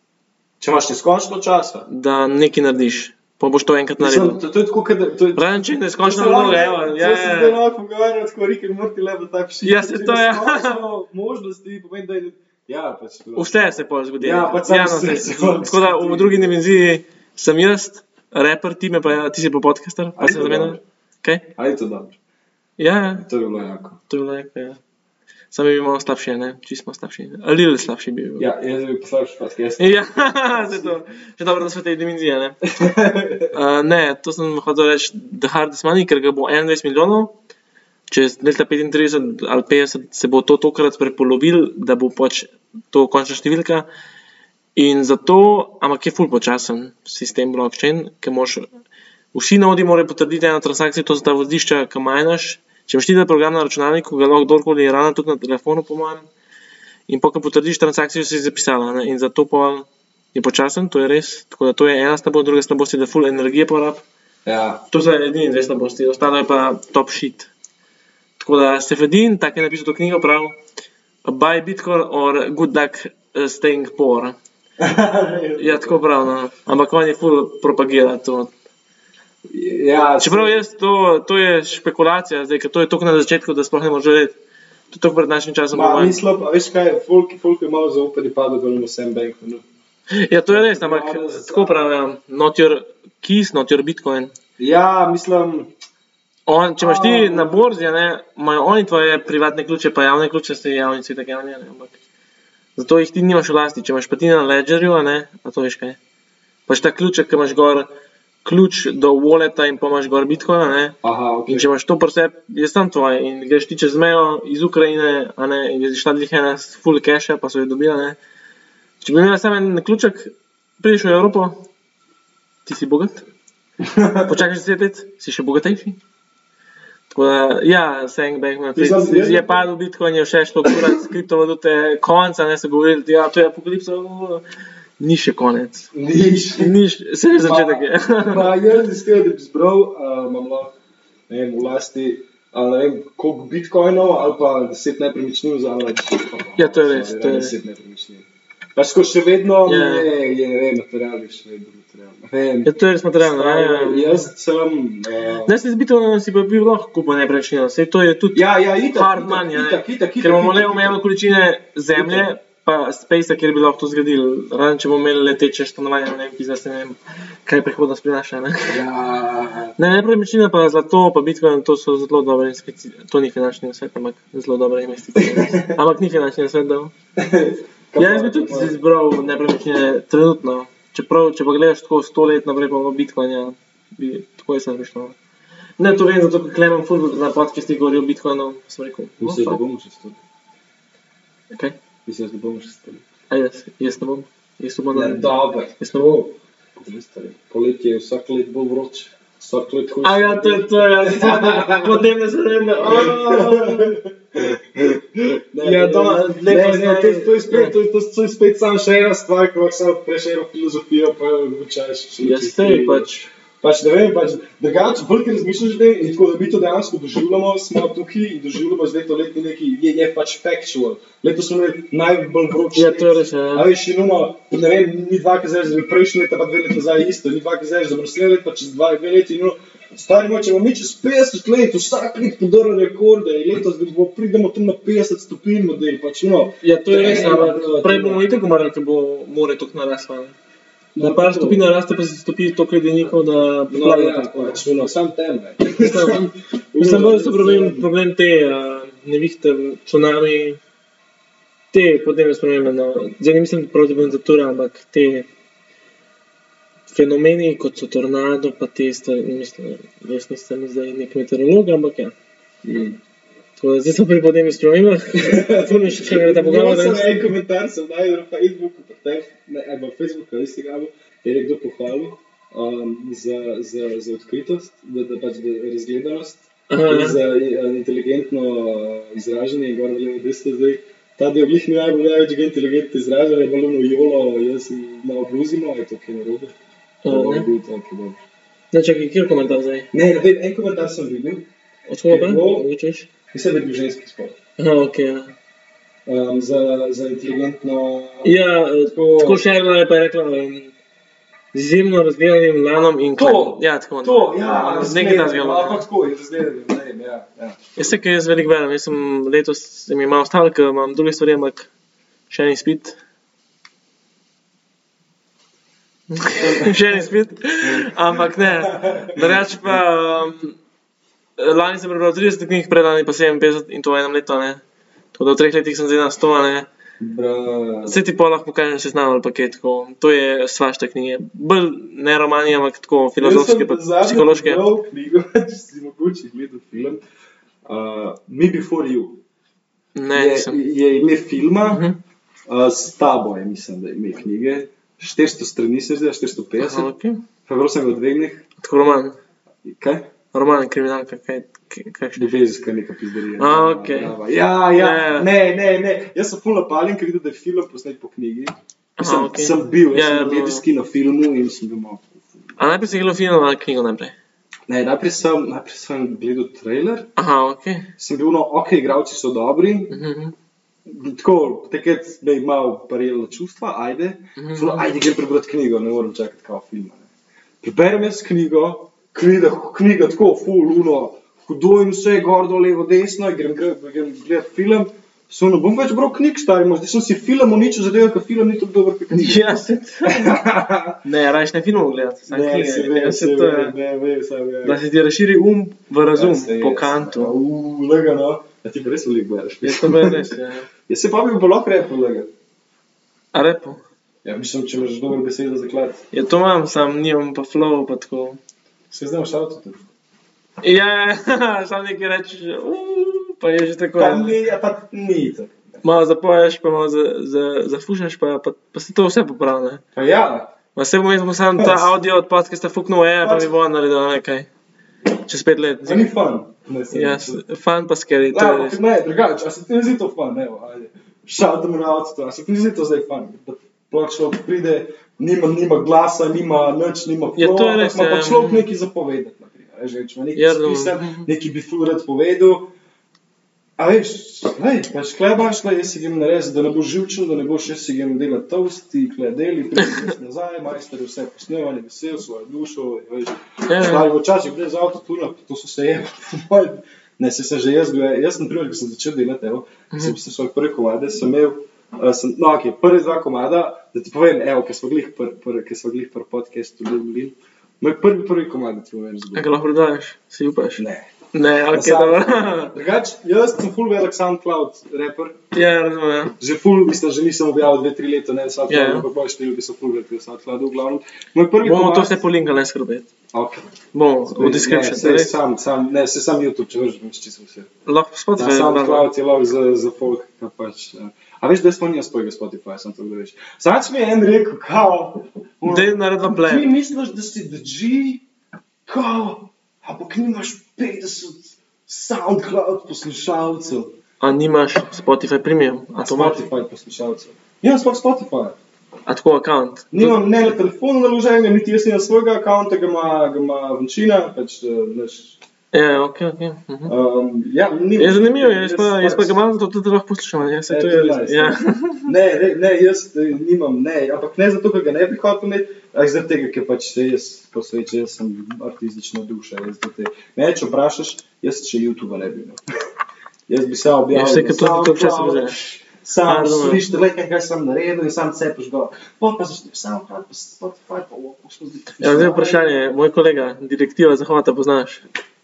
Če imaš neskončno časa. Da nekaj narediš, pa boš to enkrat Mislim, naredil. to, to je tako, kad... To, Razen če je neskončno to se mnogo, lahko- evo, ja, To se ja, zdaj ja. lahko pogovarjamo, tako Rick and Morty level type shit. Ja, se Če to je. neskončno možnosti pomeni, da je... Ja, pač... Vse se pol zgodi. Ja, pač samo no, vse se- se pol Tako da v zgodi. drugi dimenziji sem jaz, rapper, ti me pa, ti si pa podcaster, pa Ali sem to zamenil. dobro? Kaj? Ali je to dobro? Ja, ja, To je bilo jako. to je bilo jako, ja. Sam bi bil malo slabši, ne, čisto malo slabši. A little slabši bi bil. Ja, jaz bi poslal še podcast. Ja, se to, še dobro, da so te dimenzije, ne. Uh, ne, to sem hotel reči, the hardest money, ker ga bo enaindvajset milijonov, čez leta petintrideset ali petdeset se bo to tokrat prepolovil, da bo pač to končna številka. In zato, ampak je ful počasen sistem blockchain, ker moš, vsi nodi morajo potrditi eno transakcijo, to so ta vozdišča, ki majnaš. Če imaš ti da program na računalniku, ga lahko kdorkoli rana tudi na telefonu po mojem. In pa, ko potrdiš transakcijo, si zapisala, ne? In zato pa je počasen, to je res. Tako da to je ena slabost, druga slabost je, da ful energije porab. Ja. To so edini dve slabosti, ostalo je pa top shit. Tako da Sefedin, tak je napisal to knjigo prav, buy Bitcoin or good luck staying poor. Ja, tako prav, no. Ampak on je ful propagira to. Ja, Čeprav jaz, to, to je špekulacija, zdaj, ker to je toliko na začetku, da sploh ne može vedeti. To je toliko pred našim časom. Ma, mislim, a veš kaj, folk, folk je malo zaupali padel v Sam Bankmanu. Ja, to je res, ampak tako pravijo, not your keys, not your Bitcoin. Ja, mislim... On, če imaš ti na borzi, ne, imajo oni tvoje privatne ključe, pa javne ključe, ste javni, si tak javni, ne, ampak zato jih ti nimaš v lasti. Če imaš pa ti na Ledgerju, ne, a to veš kaj, pač ta ključek, ki imaš gor ključ do walleta in pa imaš gor Bitcoina, ne, Aha, ok. in če imaš to pri sebi, je sam tvoj in greš ti čez mejo iz Ukrajine, a ne, in je šla dlih ena full cache, pa so jo dobila, ne. Če bi imela samo en ključek, prideš v Evropo, ti si bogat, počakaš deset let, si še bogatejši. Tako da, ja, Sam Bankman je padel Bitcoin, je še šlo kurat s kriptovalute konca, ne, so govorili, ja, to je apokalipsa, ni še konec. Niš. Niš, se je začetek je. Pa jaz iz tega, da bi zbral, uh, imam lahko, ne vem, v lasti, ali ne vem, koliko Bitcoinov ali pa deset nepremičnin vzamem. Ja, to je res, to je res. Deset nepremičnin. Pač ko še vedno Ja. ne, je, ne vem, material je še vedno material. Ne vem. Ja, to je res materialno, ja, ja. Jaz sem... Uh, Ne, se z Bitcoinom si pa bi lahko kupil nepremičnino, saj to je tudi ja, ja, itak, hard itak, money, ne. itak, itak, itak, Ker imamo le itak, omejene količine zemlje, pa spacea, kjer bi lahko to zgradili. Razen če bomo imeli leteče stanovanja, ne vem, ki zdaj se ne vem, kaj prihodnost prinaša, ne. Ja, Ne, nepremičnina pa zlato, pa Bitcoin, to so zelo dobre investicije. To ni finančni nasvet, ampak zelo dobre investicije. Ampak ni finančni nasvet, da. Ja, jaz bi tudi izbral nepremičnine trenutno. Čeprav, če pa gledaš tako sto let naprej pa v Bitcoin, ja, bi, tako je sem mišljal. Ne, to vem, zato ker Klemen ful na podcastih govori o Bitcoinu, sem rekel, no, mislim, da fuck. bomo še stali. Okay. Mislim, da bomo še stali. A jaz, jaz ne bom. Jaz ne bom. Ja, dobro. Jaz ne bom. Poletje je vsak let bolj vroč, vsak let hujši. A ja, to je to, ja, potem ne spremembe. Ja, to, Ne, ne, ne, to, to, je spet, to, to, to je spet samo še ena stvar, ko lahko samo preš eno filozofijo, pa učaš. Ja, sej, pač. Pač ne vem, pač drugače, bolj ki razmišljaš zdaj, in tako da mi to dejansko doživljamo, smo tukaj in doživljamo zdaj to let neki, je, je pač factual. Letos smo imeli najbolj vroč Ja, to je res, ja. A veš, in ono, ne vem, ni dva, ki zdaj že prejšnji leta, pa dve leta nazaj isto, ni dva, ki zdaj že za naslednje let, pa čez dva, dve leti, in ono, stari moj, če bomo mi čez petdeset let, vsak let podrli rekorde, in letos bomo pridemo tam na petdeset stopinj model, pač ono. Ja, to je res, ampak prej bomo itak umrli, ker bo more toliko naraslo. Na par stopinj naraste, pa se stopi toliko ledenikov, da No, plaga ja, tako. pač ono, sam teme. Mislim, mislim, bolj so problem, problem te uh, nevihte, tsunami, te podnebne spremembe, no. Zdaj ne mislim proti venzatura, ampak te fenomeni, kot so tornado, pa te stvari, mislim, jaz nisem zdaj nek meteorolog, ampak ja. Mm. Tako da zdaj smo pri podnebnih spremembah, to mi še še ne ta pogovor. Imel sem en komentar, sem najdel na Facebooku, potem, ne, ali pa Facebooku, ali Instagramu, je nekdo pohvalil um, za, za, za odkritost, da, da pač da razgledanost, Aha, in ja. za uh, inteligentno uh, izražanje in gor levo desno zdaj. Ta del glih ni najbolj največ inteligentno izražanje, bolj ono jolo, jaz malo bluzimo, je to kaj narobe. A, ne. Bil to, kaj dobro. Ne, čakaj, kjer komentar zdaj? Ne, ne vem, en komentar sem videl, Od koga pa? Kako? Mogočeš? mislim, da je bil ženski spol. Aha, okej, ja. Um, za, za inteligentno... Ja, tako, tako šerila je pa je rekla, um, z izjemno razgledanim lanom in To, klem. Ja, tako. To, ja, z nekaj ta zgledal. ampak tako, je razgledan, ne vem, ja, ja. Jaz se, kaj jaz veliko berem, jaz sem letos, se mi je malo ostalo, ker imam druge stvari, ampak še en izpit. še en izpit, ampak ne, drugače pa, um, lani sem prebral trideset knjig, predlani pa sedeminpetdeset in to v enem letu, ne. Tako da v treh letih sem zdaj na sto, ne. Bra... Vse ti pa lahko pokažem seznam ali pa kaj tako, to je svašta knjige, bolj ne romani, ampak tako filozofske pa psihološke. Jaz sem prebral knjigo, če si mogoče gledal film, Uh, Me Before You. Ne, Je, nisem. je ime filma, Mhm. uh, s tabo je, mislim, da je ime knjige. štiristo strani se zdi, štiristo petdeset. Aha, okej. Prebral sem ga v dveh dneh. Tako roman. Kaj? Roman, kriminalka, kaj, kaj, kaj še? Ljubezenska neka pizderija. A, okej. Ja, ja, Ja. ne, ne, ne. Jaz sem ful napaljen, ker vidim, da je film posnet po knjigi. Aha, Sem, okej. sem bil, jaz Ja, sem no. medijski na filmu in sem bil malo. A najprej si gledal film ali knjigo najprej? Ne, najprej sem, najprej sem gledal trailer, Aha, okej. sem bil, no, ok, igralci so dobri, Mhm. tako, takrat me je malo parjelo čustva, ajde, Mhm. Ful, ajde, grem prebrati knjigo, ne moram čakati kao filma. Ne. Preberem jaz knjigo, knjiga, knjiga tako, ful, uno, hudo in vse, gor, dol, levo, desno, grem, grem, grem gledati film, so, ne bom več bral knjig, stari, zdaj sem si film uničil, zadeva, ker film ni tako dober kot knjiga. Ja, se to. Ne, rajš na filmu gledati, sam Ne, knjige. se Ja, ve, se se to ve, je. ne, ve, se ve. Da se ti razširi um v razum, Ja, se po je, kantu. Uuu, lega, no. Ja, ti pa res veliko bereš. Je to meni res, ja. Jaz se pa bi pa lahko repel, lega. A repo? Ja, mislim, če imaš dobro besedo za klad. Ja, to imam, sam nimam pa flow, pa tako. Se znam šalto tudi. Ja, sam nekaj rečeš, uuu, pa je že tako. Pa ni, ja, pa ni tako. Malo zapoješ, pa malo za, za, zafušaš, pa, pa, pa se to vse popravi, ne. Pa ja, Ma se bom jaz bom sam ta audio od podcasta fuknul, je, pa mi bo naredil nekaj. Čez pet let. to ni fun. Ne, se- Ja, s- fun pa scary, to Ne, je ampak res. ne, drugače, a se ti ne zdi to fun, evo, ajde. Šaltamo na avto, a se ti ne zdi to zdaj fun? Da plak človek pride, nima, nima glasa, nima nič, nima Ja, to je ampak res, ima pa ja. človek nekaj zapovedati, naprimer. Veš, če ima nekaj Ja, spisati, razumem. nekaj bi ful rad povedal. A veš, lej, pač kle baš, lej, jaz si grem narediti, da ne boš živčen, da ne boš, jaz si grem delati toast, ti kle deli, prideš nazaj, majster je vse posneval, je vesel, svojo dušo, veš. Ja, ja. Stari včasih gre za avto tuno, to so se jebali. Ne, se sem že jaz bil, jaz na primer, ko sem začel delati, evo, sem se svoj prvi komade, sem imel, uh, sem, no, ok, prvi dva komada, da ti povem, evo, ker smo glih pr, pr, ker smo glih pr podcastu Ljubljin, moj prvi, prvi komad, da ti povem A zgodbo. ga lahko prodajaš, si upaš? Ne. Ne, ok, Sam- dobro. Drugač, jaz sem full velik SoundCloud rapper, Ja, razumem. že full, mislim, že nisem objavil dve, tri leta, ne, SoundCloud, Ja, ja. ampak boš številke so full velike v SoundCloudu, v glavnem. Moj prvi Bomo to komad, vse polinkali, ne skrbeti. ok. Bomo, v description, Ne, sej res. sam, sam, ne, se sam YouTube, če vržem, čisto vse. Lahko Na Spotify. SoundCloud je lahko za, za folk, ki pač. Uh, a veš, da jaz pa nimam svojega Spotify, sem to da veš. Zadnjič mi je en rekel, kao, ono, Dej narediti vam ti plan. misliš, da si D J, kao, ampak nimaš petdeset SoundCloud poslušalcev. A nimaš Spotify premium? A to imaš? Spotify poslušalcev. Nimam sploh Spotify. A tako account? Nimam ne na telefonu naloženega, niti jaz nimam svojega akaunta, ga ima, ga ima večina, pač, uh, naš, Ja, ok, ok. Mhm. um, ja, nimam. Je zanimivo, jaz pa, jaz pa pač- ga imam, zato tudi lahko poslušam. Ja, se E, to to je je res. nice, Ja. Ne, ne, ne, jaz eh, nimam, ne, ampak ne zato, ker ga ne bi hotel imeti, ampak zaradi tega, ker pač se jaz posvečam, jaz sem artistična duša, jaz do te. Ne, če vprašaš, jaz še YouTube ne bi imel. Jaz bi se objavil. Ja, vse, ker to- to včasih SoundCloud, vzameš. Sam razumem. slišiš, da nekaj, kaj sem naredil in sam cepeš go. Pa pa začneš SoundCloud, pa Spotify, pa ovo, pa smo zdaj. Ja, zdaj vprašanje, moj kolega, Direktiva Zahoda, poznaš?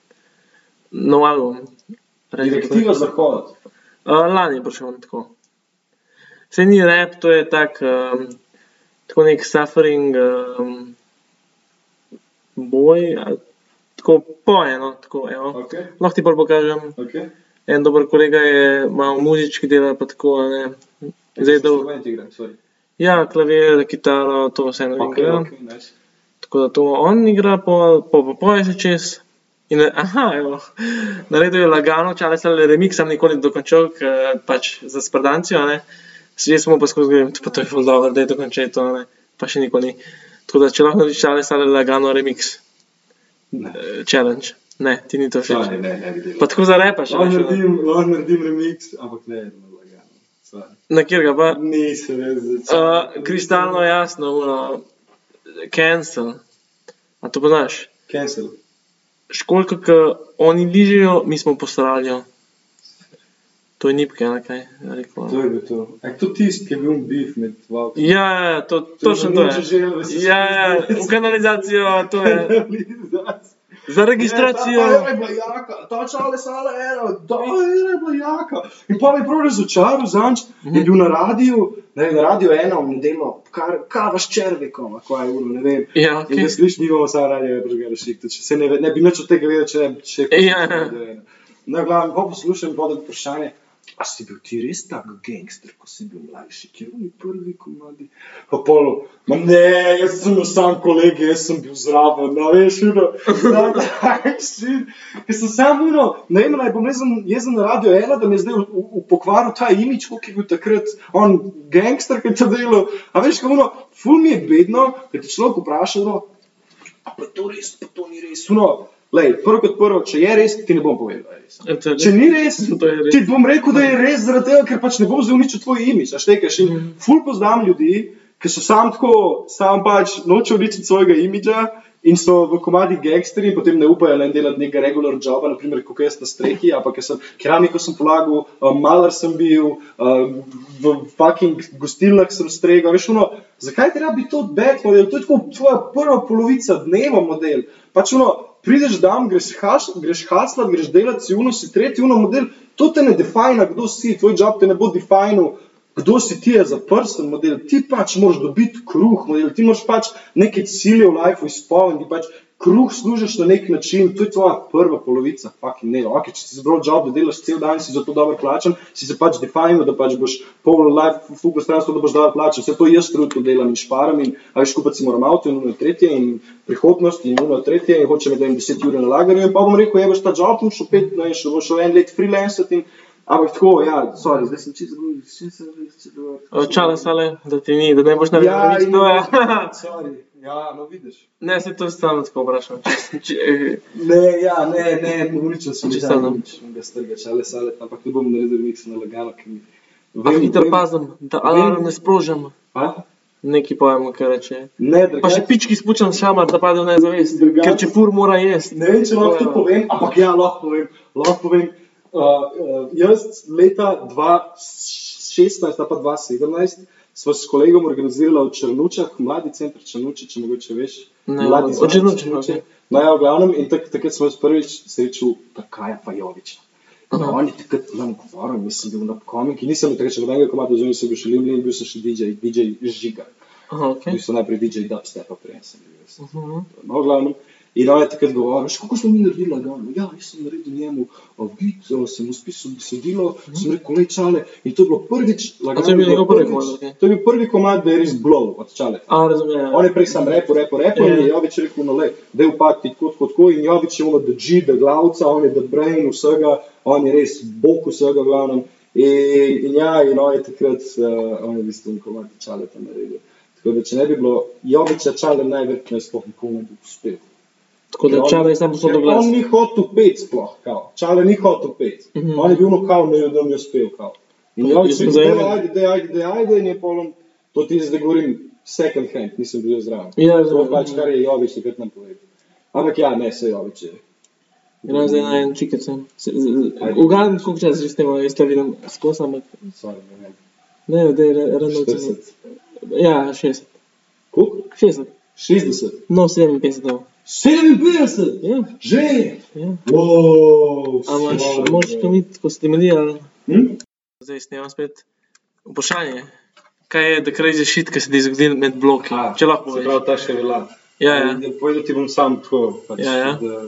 Nov album. Reči, Direktiva Zahod. Uh, lani je prišel tako. Sej ni rap, to je tak, um, tako nek suffering um, boj, ali tako poeno, tako, evo. Ok, Lahko ti bolj pokažem. ok. En dober kolega je malo muzički dela, pa tako, a ne. Zdaj dol. Instrument igram, sorry. Ja, klavir, kitaro, to vse ne vem, Ok, igra. ok, nice. Tako da to on igra, po, po, po poje se čez. In, aha, evo, naredil je lagano, čale se le remix, sam nikoli ni dokončal, ker pač za sprdancijo, ne. Svi smo pa skozi grem, pa to je ful dobro, da je dokončaj to, ne. Pa še nikoli ni. Tako da, če lahko narediš čale se le lagano remix, Ne, eh, challenge. Ne, ti ni to všeč. sorry, ne, ne bi delal. Pa tako za repa še. Lahko veš, ne. naredim, lahko naredim remix, ampak ne, ne lagano. Sorry. Na kjer ga pa? Nisem res Uh, kristalno jasno, uno, cancel. A to poznaš? Cancel. Školjka, ki oni ližejo, mi smo posralijo. To je nipke, ali kaj? Rekel. To je bil to. A je to tisti, ki je bil beef med Valkom? Ja, ja, to, točno to je. Ja, ja, v kanalizacijo, to je. Za registracijo. Ta je bila jaka, ta čale sala ena, ta je bila jaka. In pa me je prav razočaral, zanč, je bil na radiju, ne vem, na radiju ena v nedeljo, kar, kava s červikom, ako je uro, ne vem. Ja, In da ok. sliš, nimamo samo radio, je prežgal rešik, se ne, ve- ne bi nič od tega vedel, če ne, če Ja. Na glavnem, ko poslušam potem vprašanje, a si bil ti res tak gangster, ko si bil mlajši, kjer oni prvi komadi? Pa polo, ma ne, jaz sem bil sam kolegi, jaz sem bil zraven, no, veš, uno, ker sem sam, uno, ne vem, naj bom jezen na Radio ena, da mi je zdaj v, v, v pokvaru ta imič, koliko je bil takrat on gangster, ki je to delal, a veš, ko uno, ful mi je bedno, ker te človek vpraša, uno, a pa to res, pa to ni res, uno, lej, prvo kot prvo, če je res, ti ne bom povedal, da je res. Če ni res, ti bom rekel, da je res zaradi tega, ker pač ne bom zdaj uničil tvoj imič, a štekaš. In ful poznam ljudi, ki so sam tako, sam pač noče uničiti svojega imidža in so v komadi gangsteri in potem ne upajo len delati nekega regular joba, naprimer, kako jaz na strehi, ampak ker sem keramiko sem polagal, um, malar sem bil, um, v fucking gostilnah sem stregal, veš ono, zakaj ti rabi to bad model, to je tako tvoja prva polovica dneva model, pač ono, prideš dan, greš, haš, greš haslat, greš delat, si uno, si tretji uno model, to te ne defina, kdo si, tvoj job te ne bo definil, kdo si ti je za person model, ti pač moraš dobiti kruh model, ti moraš pač neke cilje v lifeu izpolniti, pač kruh služiš na nek način, to je tvoja prva polovica, fucking ne, ok, če si zbral job, da delaš cel dan, si za to dobro plačan, si se pač definil, da pač boš pol life full prostranstvo, da boš dobro plačan, vse to jaz trudno delam in šparam in a veš, kupati si moram avto in uno tretje in prihodnost in uno tretje in hočem da im deset ure na lagarju in pa bom rekel, je boš ta job, boš opet, no in še boš šel en let freelancet in ampak tako, ja, sorry, zdaj sem čisto zgodil, čisto sem čisto... Čale, sale, da ti ni, da ne boš naredil nič, to je. Sorry, ja, no vidiš. Ne, se to samo tako vprašam. Ne, ja, ne, ne, mogoče sem Čisto že nam. nič, ga strga, čale, sale, ampak ne bom naredil nič na lagano, ki mi... A hitro pazim, da alarm ne sprožam. A? Neki pojem, kaj reče. Ne, Pa še drugače, pički spučam šamar, da pade v nezavest, Drugače- ker če fur mora jest. ne vem, če lahko to povem, ampak ja, lahko povem, lahko povem. Uh, uh, jaz leta dva šestnajst ali pa dva sedemnajst sva s kolegom organizirala v Črnučah, mladi center Črnuče, če mogoče veš. Ne, Mladi od center Črnuče, Črnuče. ok. No ja, v glavnem, in tak, takrat smo jaz prvič srečal Takaja Fajoviča. Aha. On je takrat nam govoril, nisem bil na komiki, nisem bil takrat še nobenega komada, zunaj sem bil še Limlin, bil sem še D J, D J Žiga. Aha, okej. Bil sem najprej D J Dubstepa, prej sem bil. jaz. Mhm. No, v glavnem. In on je takrat govoril, veš, kako smo mi naredili lagano? Ja, jaz sem naredil njemu a, vid, a, sem mu spisal besedilo, sem rekel, lej Čale, in to je bilo prvič lagano. A to je bil bilo njegov prvi prvič- komad, okej. To je bil prvi komad, da je res blow od Čale. A, razumem. On je prej sam repo, repo, repo in Ja. je Jovič rekel, no le, da je upati tako, tako, tako in Jovič je ono the G, the glavca, on je the brain vsega, on je res bog vsega v glavnem. In, in ja, in on je takrat, uh, on je v bistvu komad Čale tam naredil. Tako da če ne bi bilo Joviča, Čale najverjetneje sploh nikoli ne bi uspel. Tako da Čale je sam Ker posodil glas. on ni hotel pet sploh, kao. Čale ni hotel pet. Mhm. On je bil no kao, ne, da mi je uspel, kao. In Ja, Jovič jaz sem rekel, zajemen. ajde, ajde, ajde, ajde, in je polom, to ti zdaj govorim second hand, nisem bil zraven. Ja, To razumem. pač, kar je Jovič takrat nam povedal. Ampak ja, ne, se Jovič je. Grem zdaj na en čiket sem. Ugajam, koliko časa že snimam, jaz to vidim skozi, ampak Sorry, ne vem. ne, da je random ceno. štirideset. Ja, šestdeset. Koliko? šestdeset. šestdeset. No, sedeminpetdeset. evo. sedeminpetdeset! Ja, Že! ja. Wow, A imaš, sorry, moraš to bro. videti, ko se ti medi, ali... Hm? Zdaj snimam spet. Vprašanje. Kaj je the crazy shit, ki se ti zgodi med bloki? A, Če lahko se poveš. pravi, ta še velja. Ja, ja. Povedal ti bom sam tako, pač, Ja, ja. da...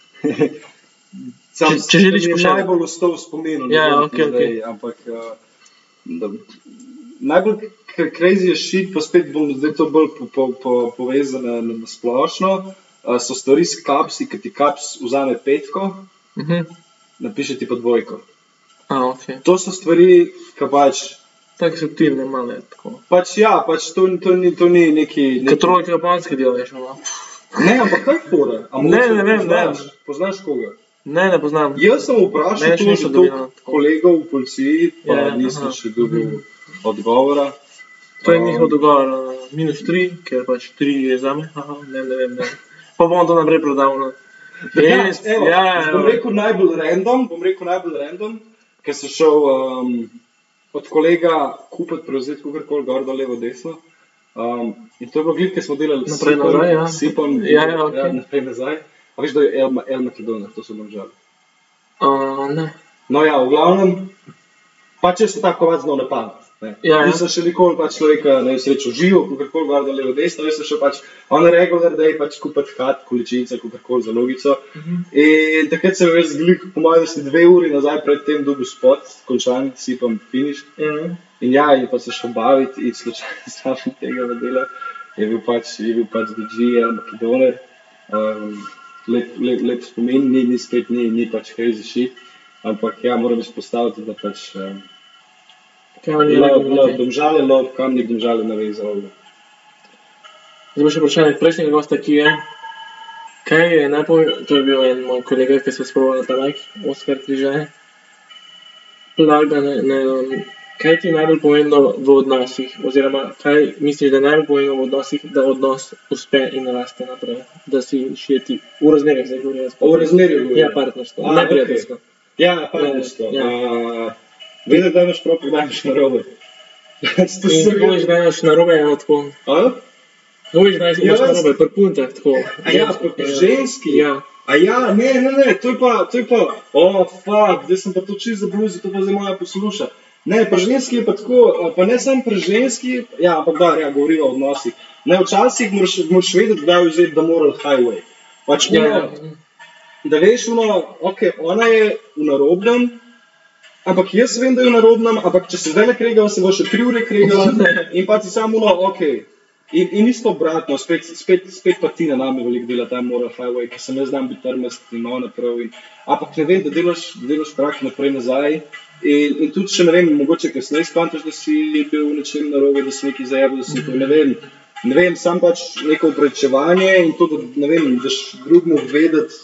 sam, Če- če želiš mi je pošalj. najbolj ostal v spominu, ne Ja, ja, vem, okej, zdaj, okej. ampak uh, da, najbolj k- crazy je shit, pa spet bom zdaj to bolj po, po, po, povezano na, na splošno, uh, so stvari s kapsi, ki ti kaps vzame petko, Mhm. napiše ti pa dvojko. A, okej. To so stvari, ki pač, Tako subtilne, male, tako. pač ja, pač to, to, ni, to ni neki... Kot trojka japonske delaš, ono. Ne, ampak kaj fora? A Ne, mogoče ne vem, poznaš, ne. Poznaš koga? Ne, ne poznam. Jaz sem vprašal Ne, še tudi nisem že dobil, toliko no. kolegov v policiji, pa Ja, nisem aha. še dobil odgovora. To je Um, njihov dogovor, uh, minus tri, ker pač tri je zame, aha, ne, ne vem, ne. Pa bom to naprej prodal, no. Ja, Res, evo, ja, bom ja. rekel najbolj random, bom rekel najbolj random, ker sem šel um, od kolega kupiti, prevzeti kogarkoli gor, dol, levo, desno. Um, in to je bilo glih, ker smo delali s Naprej, Sipom, nazaj, ja. Sipom, Ja, ja, okej. ja, naprej nazaj. A veš, da je El, El Makedonija, to so domžali. Uh, ne. No ja, v glavnem, pač jaz se tako kovac znal napadati. Ne. Ja, ja. Nisem še nikoli pač človeka na srečo živo, kakorkoli gledal levo desno, jaz sem šel pač on a regular day pač kupiti hat, količince, kakorkoli za logico. In takrat sem res glik, po mojem, da si dve uri nazaj pred tem dobil spot, končan, sipam finish. Mhm. In ja, in pa se šel baviti in slučajno sam tega vedela. Je bil pač, je bil pač D J ali Makedoner. Um, lep, lep, lep spomin, ni, ni spet, ni, ni pač crazy shit. Ampak ja, moram izpostaviti, da pač um, Kaj je lov, lov, nekaj? Domžale, lov, Kamnik, Domžale, navezal. Zdaj bo še vprašanje prejšnjega gosta, ki je. Kaj je najpomembno, to je bil en moj kolega, ki se sproval na ta like, Oskar Križaj. Plaga, ne, ne, kaj ti je najbolj pomembno v odnosih, oziroma kaj misliš, da je najbolj pomembno v odnosih, da odnos uspe in raste naprej, da si šeti v razmerjih, zdaj govorim. O razmerju govorim. Ja, partnersko, A, ne prijateljsko. Ja, partnersko. Ja. Uh, Vedno, da imaš prav, pogledaš na robe. In govoriš, da imaš narobe, je tako. A? Govoriš, da imaš Ja, narobe, pri puntah, tako. A ja, pri ženski? Ja. A ja, ne, ne, ne, to je pa, to je pa, oh, fuck, zdaj sem pa to čisto zabluzil, zato pa zdaj moja posluša. Ne, pri ženski je pa tako, pa ne samo pri ženski, ja, ampak da, ja, govorimo o odnosih. Ne, včasih moraš, moraš vedeti, da je vzeti the moral highway. Pač Ja, ono, ja. da veš, ono, ok, ona je v narobnem, ampak jaz vem, da je v narobnem, ampak če se zdaj ne kregala, se bo še tri ure kregala in pa si samo ono, ok. In, in isto obratno, spet, spet, spet pa ti na nami veliko dela ta moral highway, ki sem jaz znam biti trmast in ona prav. In, ampak ne vem, da delaš, da delaš korak naprej nazaj. In, in tudi, če ne vem, mogoče kasneje skontaš, da si bil v nečem narobe, da si nekaj zajebil, da si to, ne vem. Ne vem, sam pač neko upravičevanje in to, da ne vem, daš drugmu vedeti.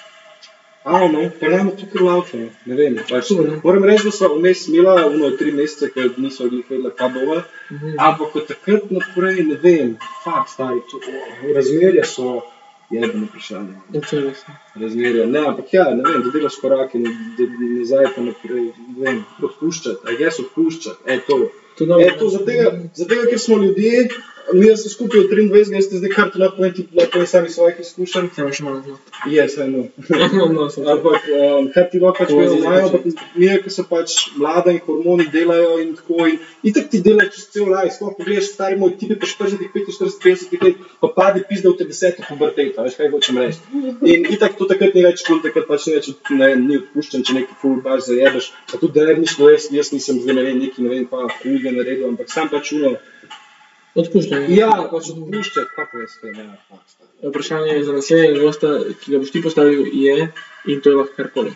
A, no, pa ne, tukaj laufamo, ne vem, pač, moram reči, da sva vmes imela ono tri mesece, ker nisva glih vedela, kaj bova, ampak od takrat naprej, ne vem, fakt, stari, to, razmerja so jebeno vprašanje. Interesno. Razmerja, ne, ampak ja, ne vem, da delaš korake, da nazaj pa naprej, ne vem, odpuščati, a jaz odpuščati, e, to. To dobro. E, to, za tega, za tega, ker smo ljudje, mi smo skupaj od triindvajsetega, jaz te zdaj kar to lahko povem, ti lahko povem sami svojih izkušenj. Samo še malo znati. Yes, I know. No, no, sem to. Ampak, um, kar ti lahko pač To je povedal, zdaj imajo, pač- ampak mi, ki so pač mlada in hormoni delajo in tako, in itak ti delajo čez cel life, sploh pogledaš, stari moj, ti bi pa štirideset, petinštirideset, petdeset let, pa pade pizda v te deseto puberteta, veš kaj hočem reči. In itak to takrat ni več kul, takrat pač ni več, ne, ni odpuščen, če neki ful baš zajebeš, pa tudi da ne bi šlo, jaz, jaz nisem zdaj ne vem, neki ne vem, pa hujga naredil, ampak sam pač uno, Odpuščanje. ja, pač odpuščati, kako je s tem, ja, fakt, stari. Vprašanje za naslednjega gosta, ki ga boš ti postavil, je, in to je lahko karkoli.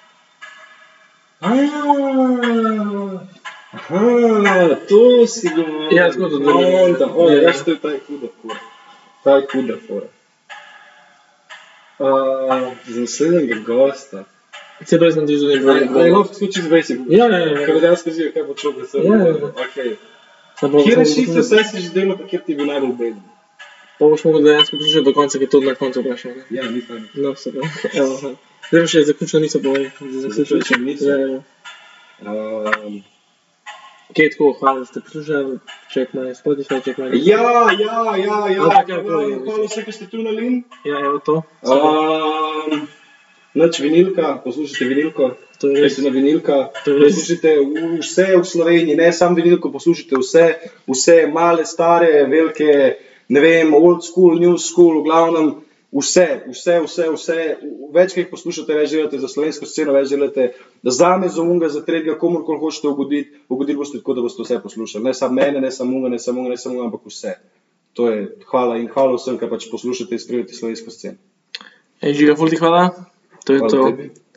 Aha, to si govoril. Ja, tako to dobro. dobro. O, Ja. ja, to je taj huda fora. Taj huda fora. Uh, za naslednjega gosta. Se brez nam ti zunaj Aj, aj, lahko skoči z basic. Ja, ja, ja. Kaj da jaz skazijo, kaj bo človek se. Ja, ja, ja. Okay. Samo- Kje samo- rešitve vse si že delal, pa kjer ti je bil najbolj beden? Pa boš mogel dejansko poslušati do konca, ker to na koncu vprašanje. Ja, ni fajn. No, super. Evo, aha. Zdaj pa še zaključno niso povedali. Zaključno niso? Ja, ja. Um, Kje je tako, hvala, da ste poslušali, check my Spotify, check my... ja, ja, ja, ja. Ampak ja, to je- Hvala vse, ki ste tu na lin. Ja, evo to. Um, Noč vinilka, poslušajte vinilko, To je res. res na vinilka, To je res. poslušajte v- vse v Sloveniji, ne samo vinilko, poslušajte vse, vse male, stare, velike, ne vem, old school, new school, v glavnem vse, vse, vse, vse, več, ki jih poslušate, več delate za slovensko sceno, več delate zame, za unga, za tretjega, komorkoli hočete ugoditi, ugodili boste tako, da boste vse poslušali, ne samo mene, ne samo unga, ne samo unga, ne samo unga, ampak vse. To je hvala in hvala vsem, ki pač poslušate in spremljate slovensko sceno. Ej, Žiga, ful ti hvala. To je Hvala to. tebi.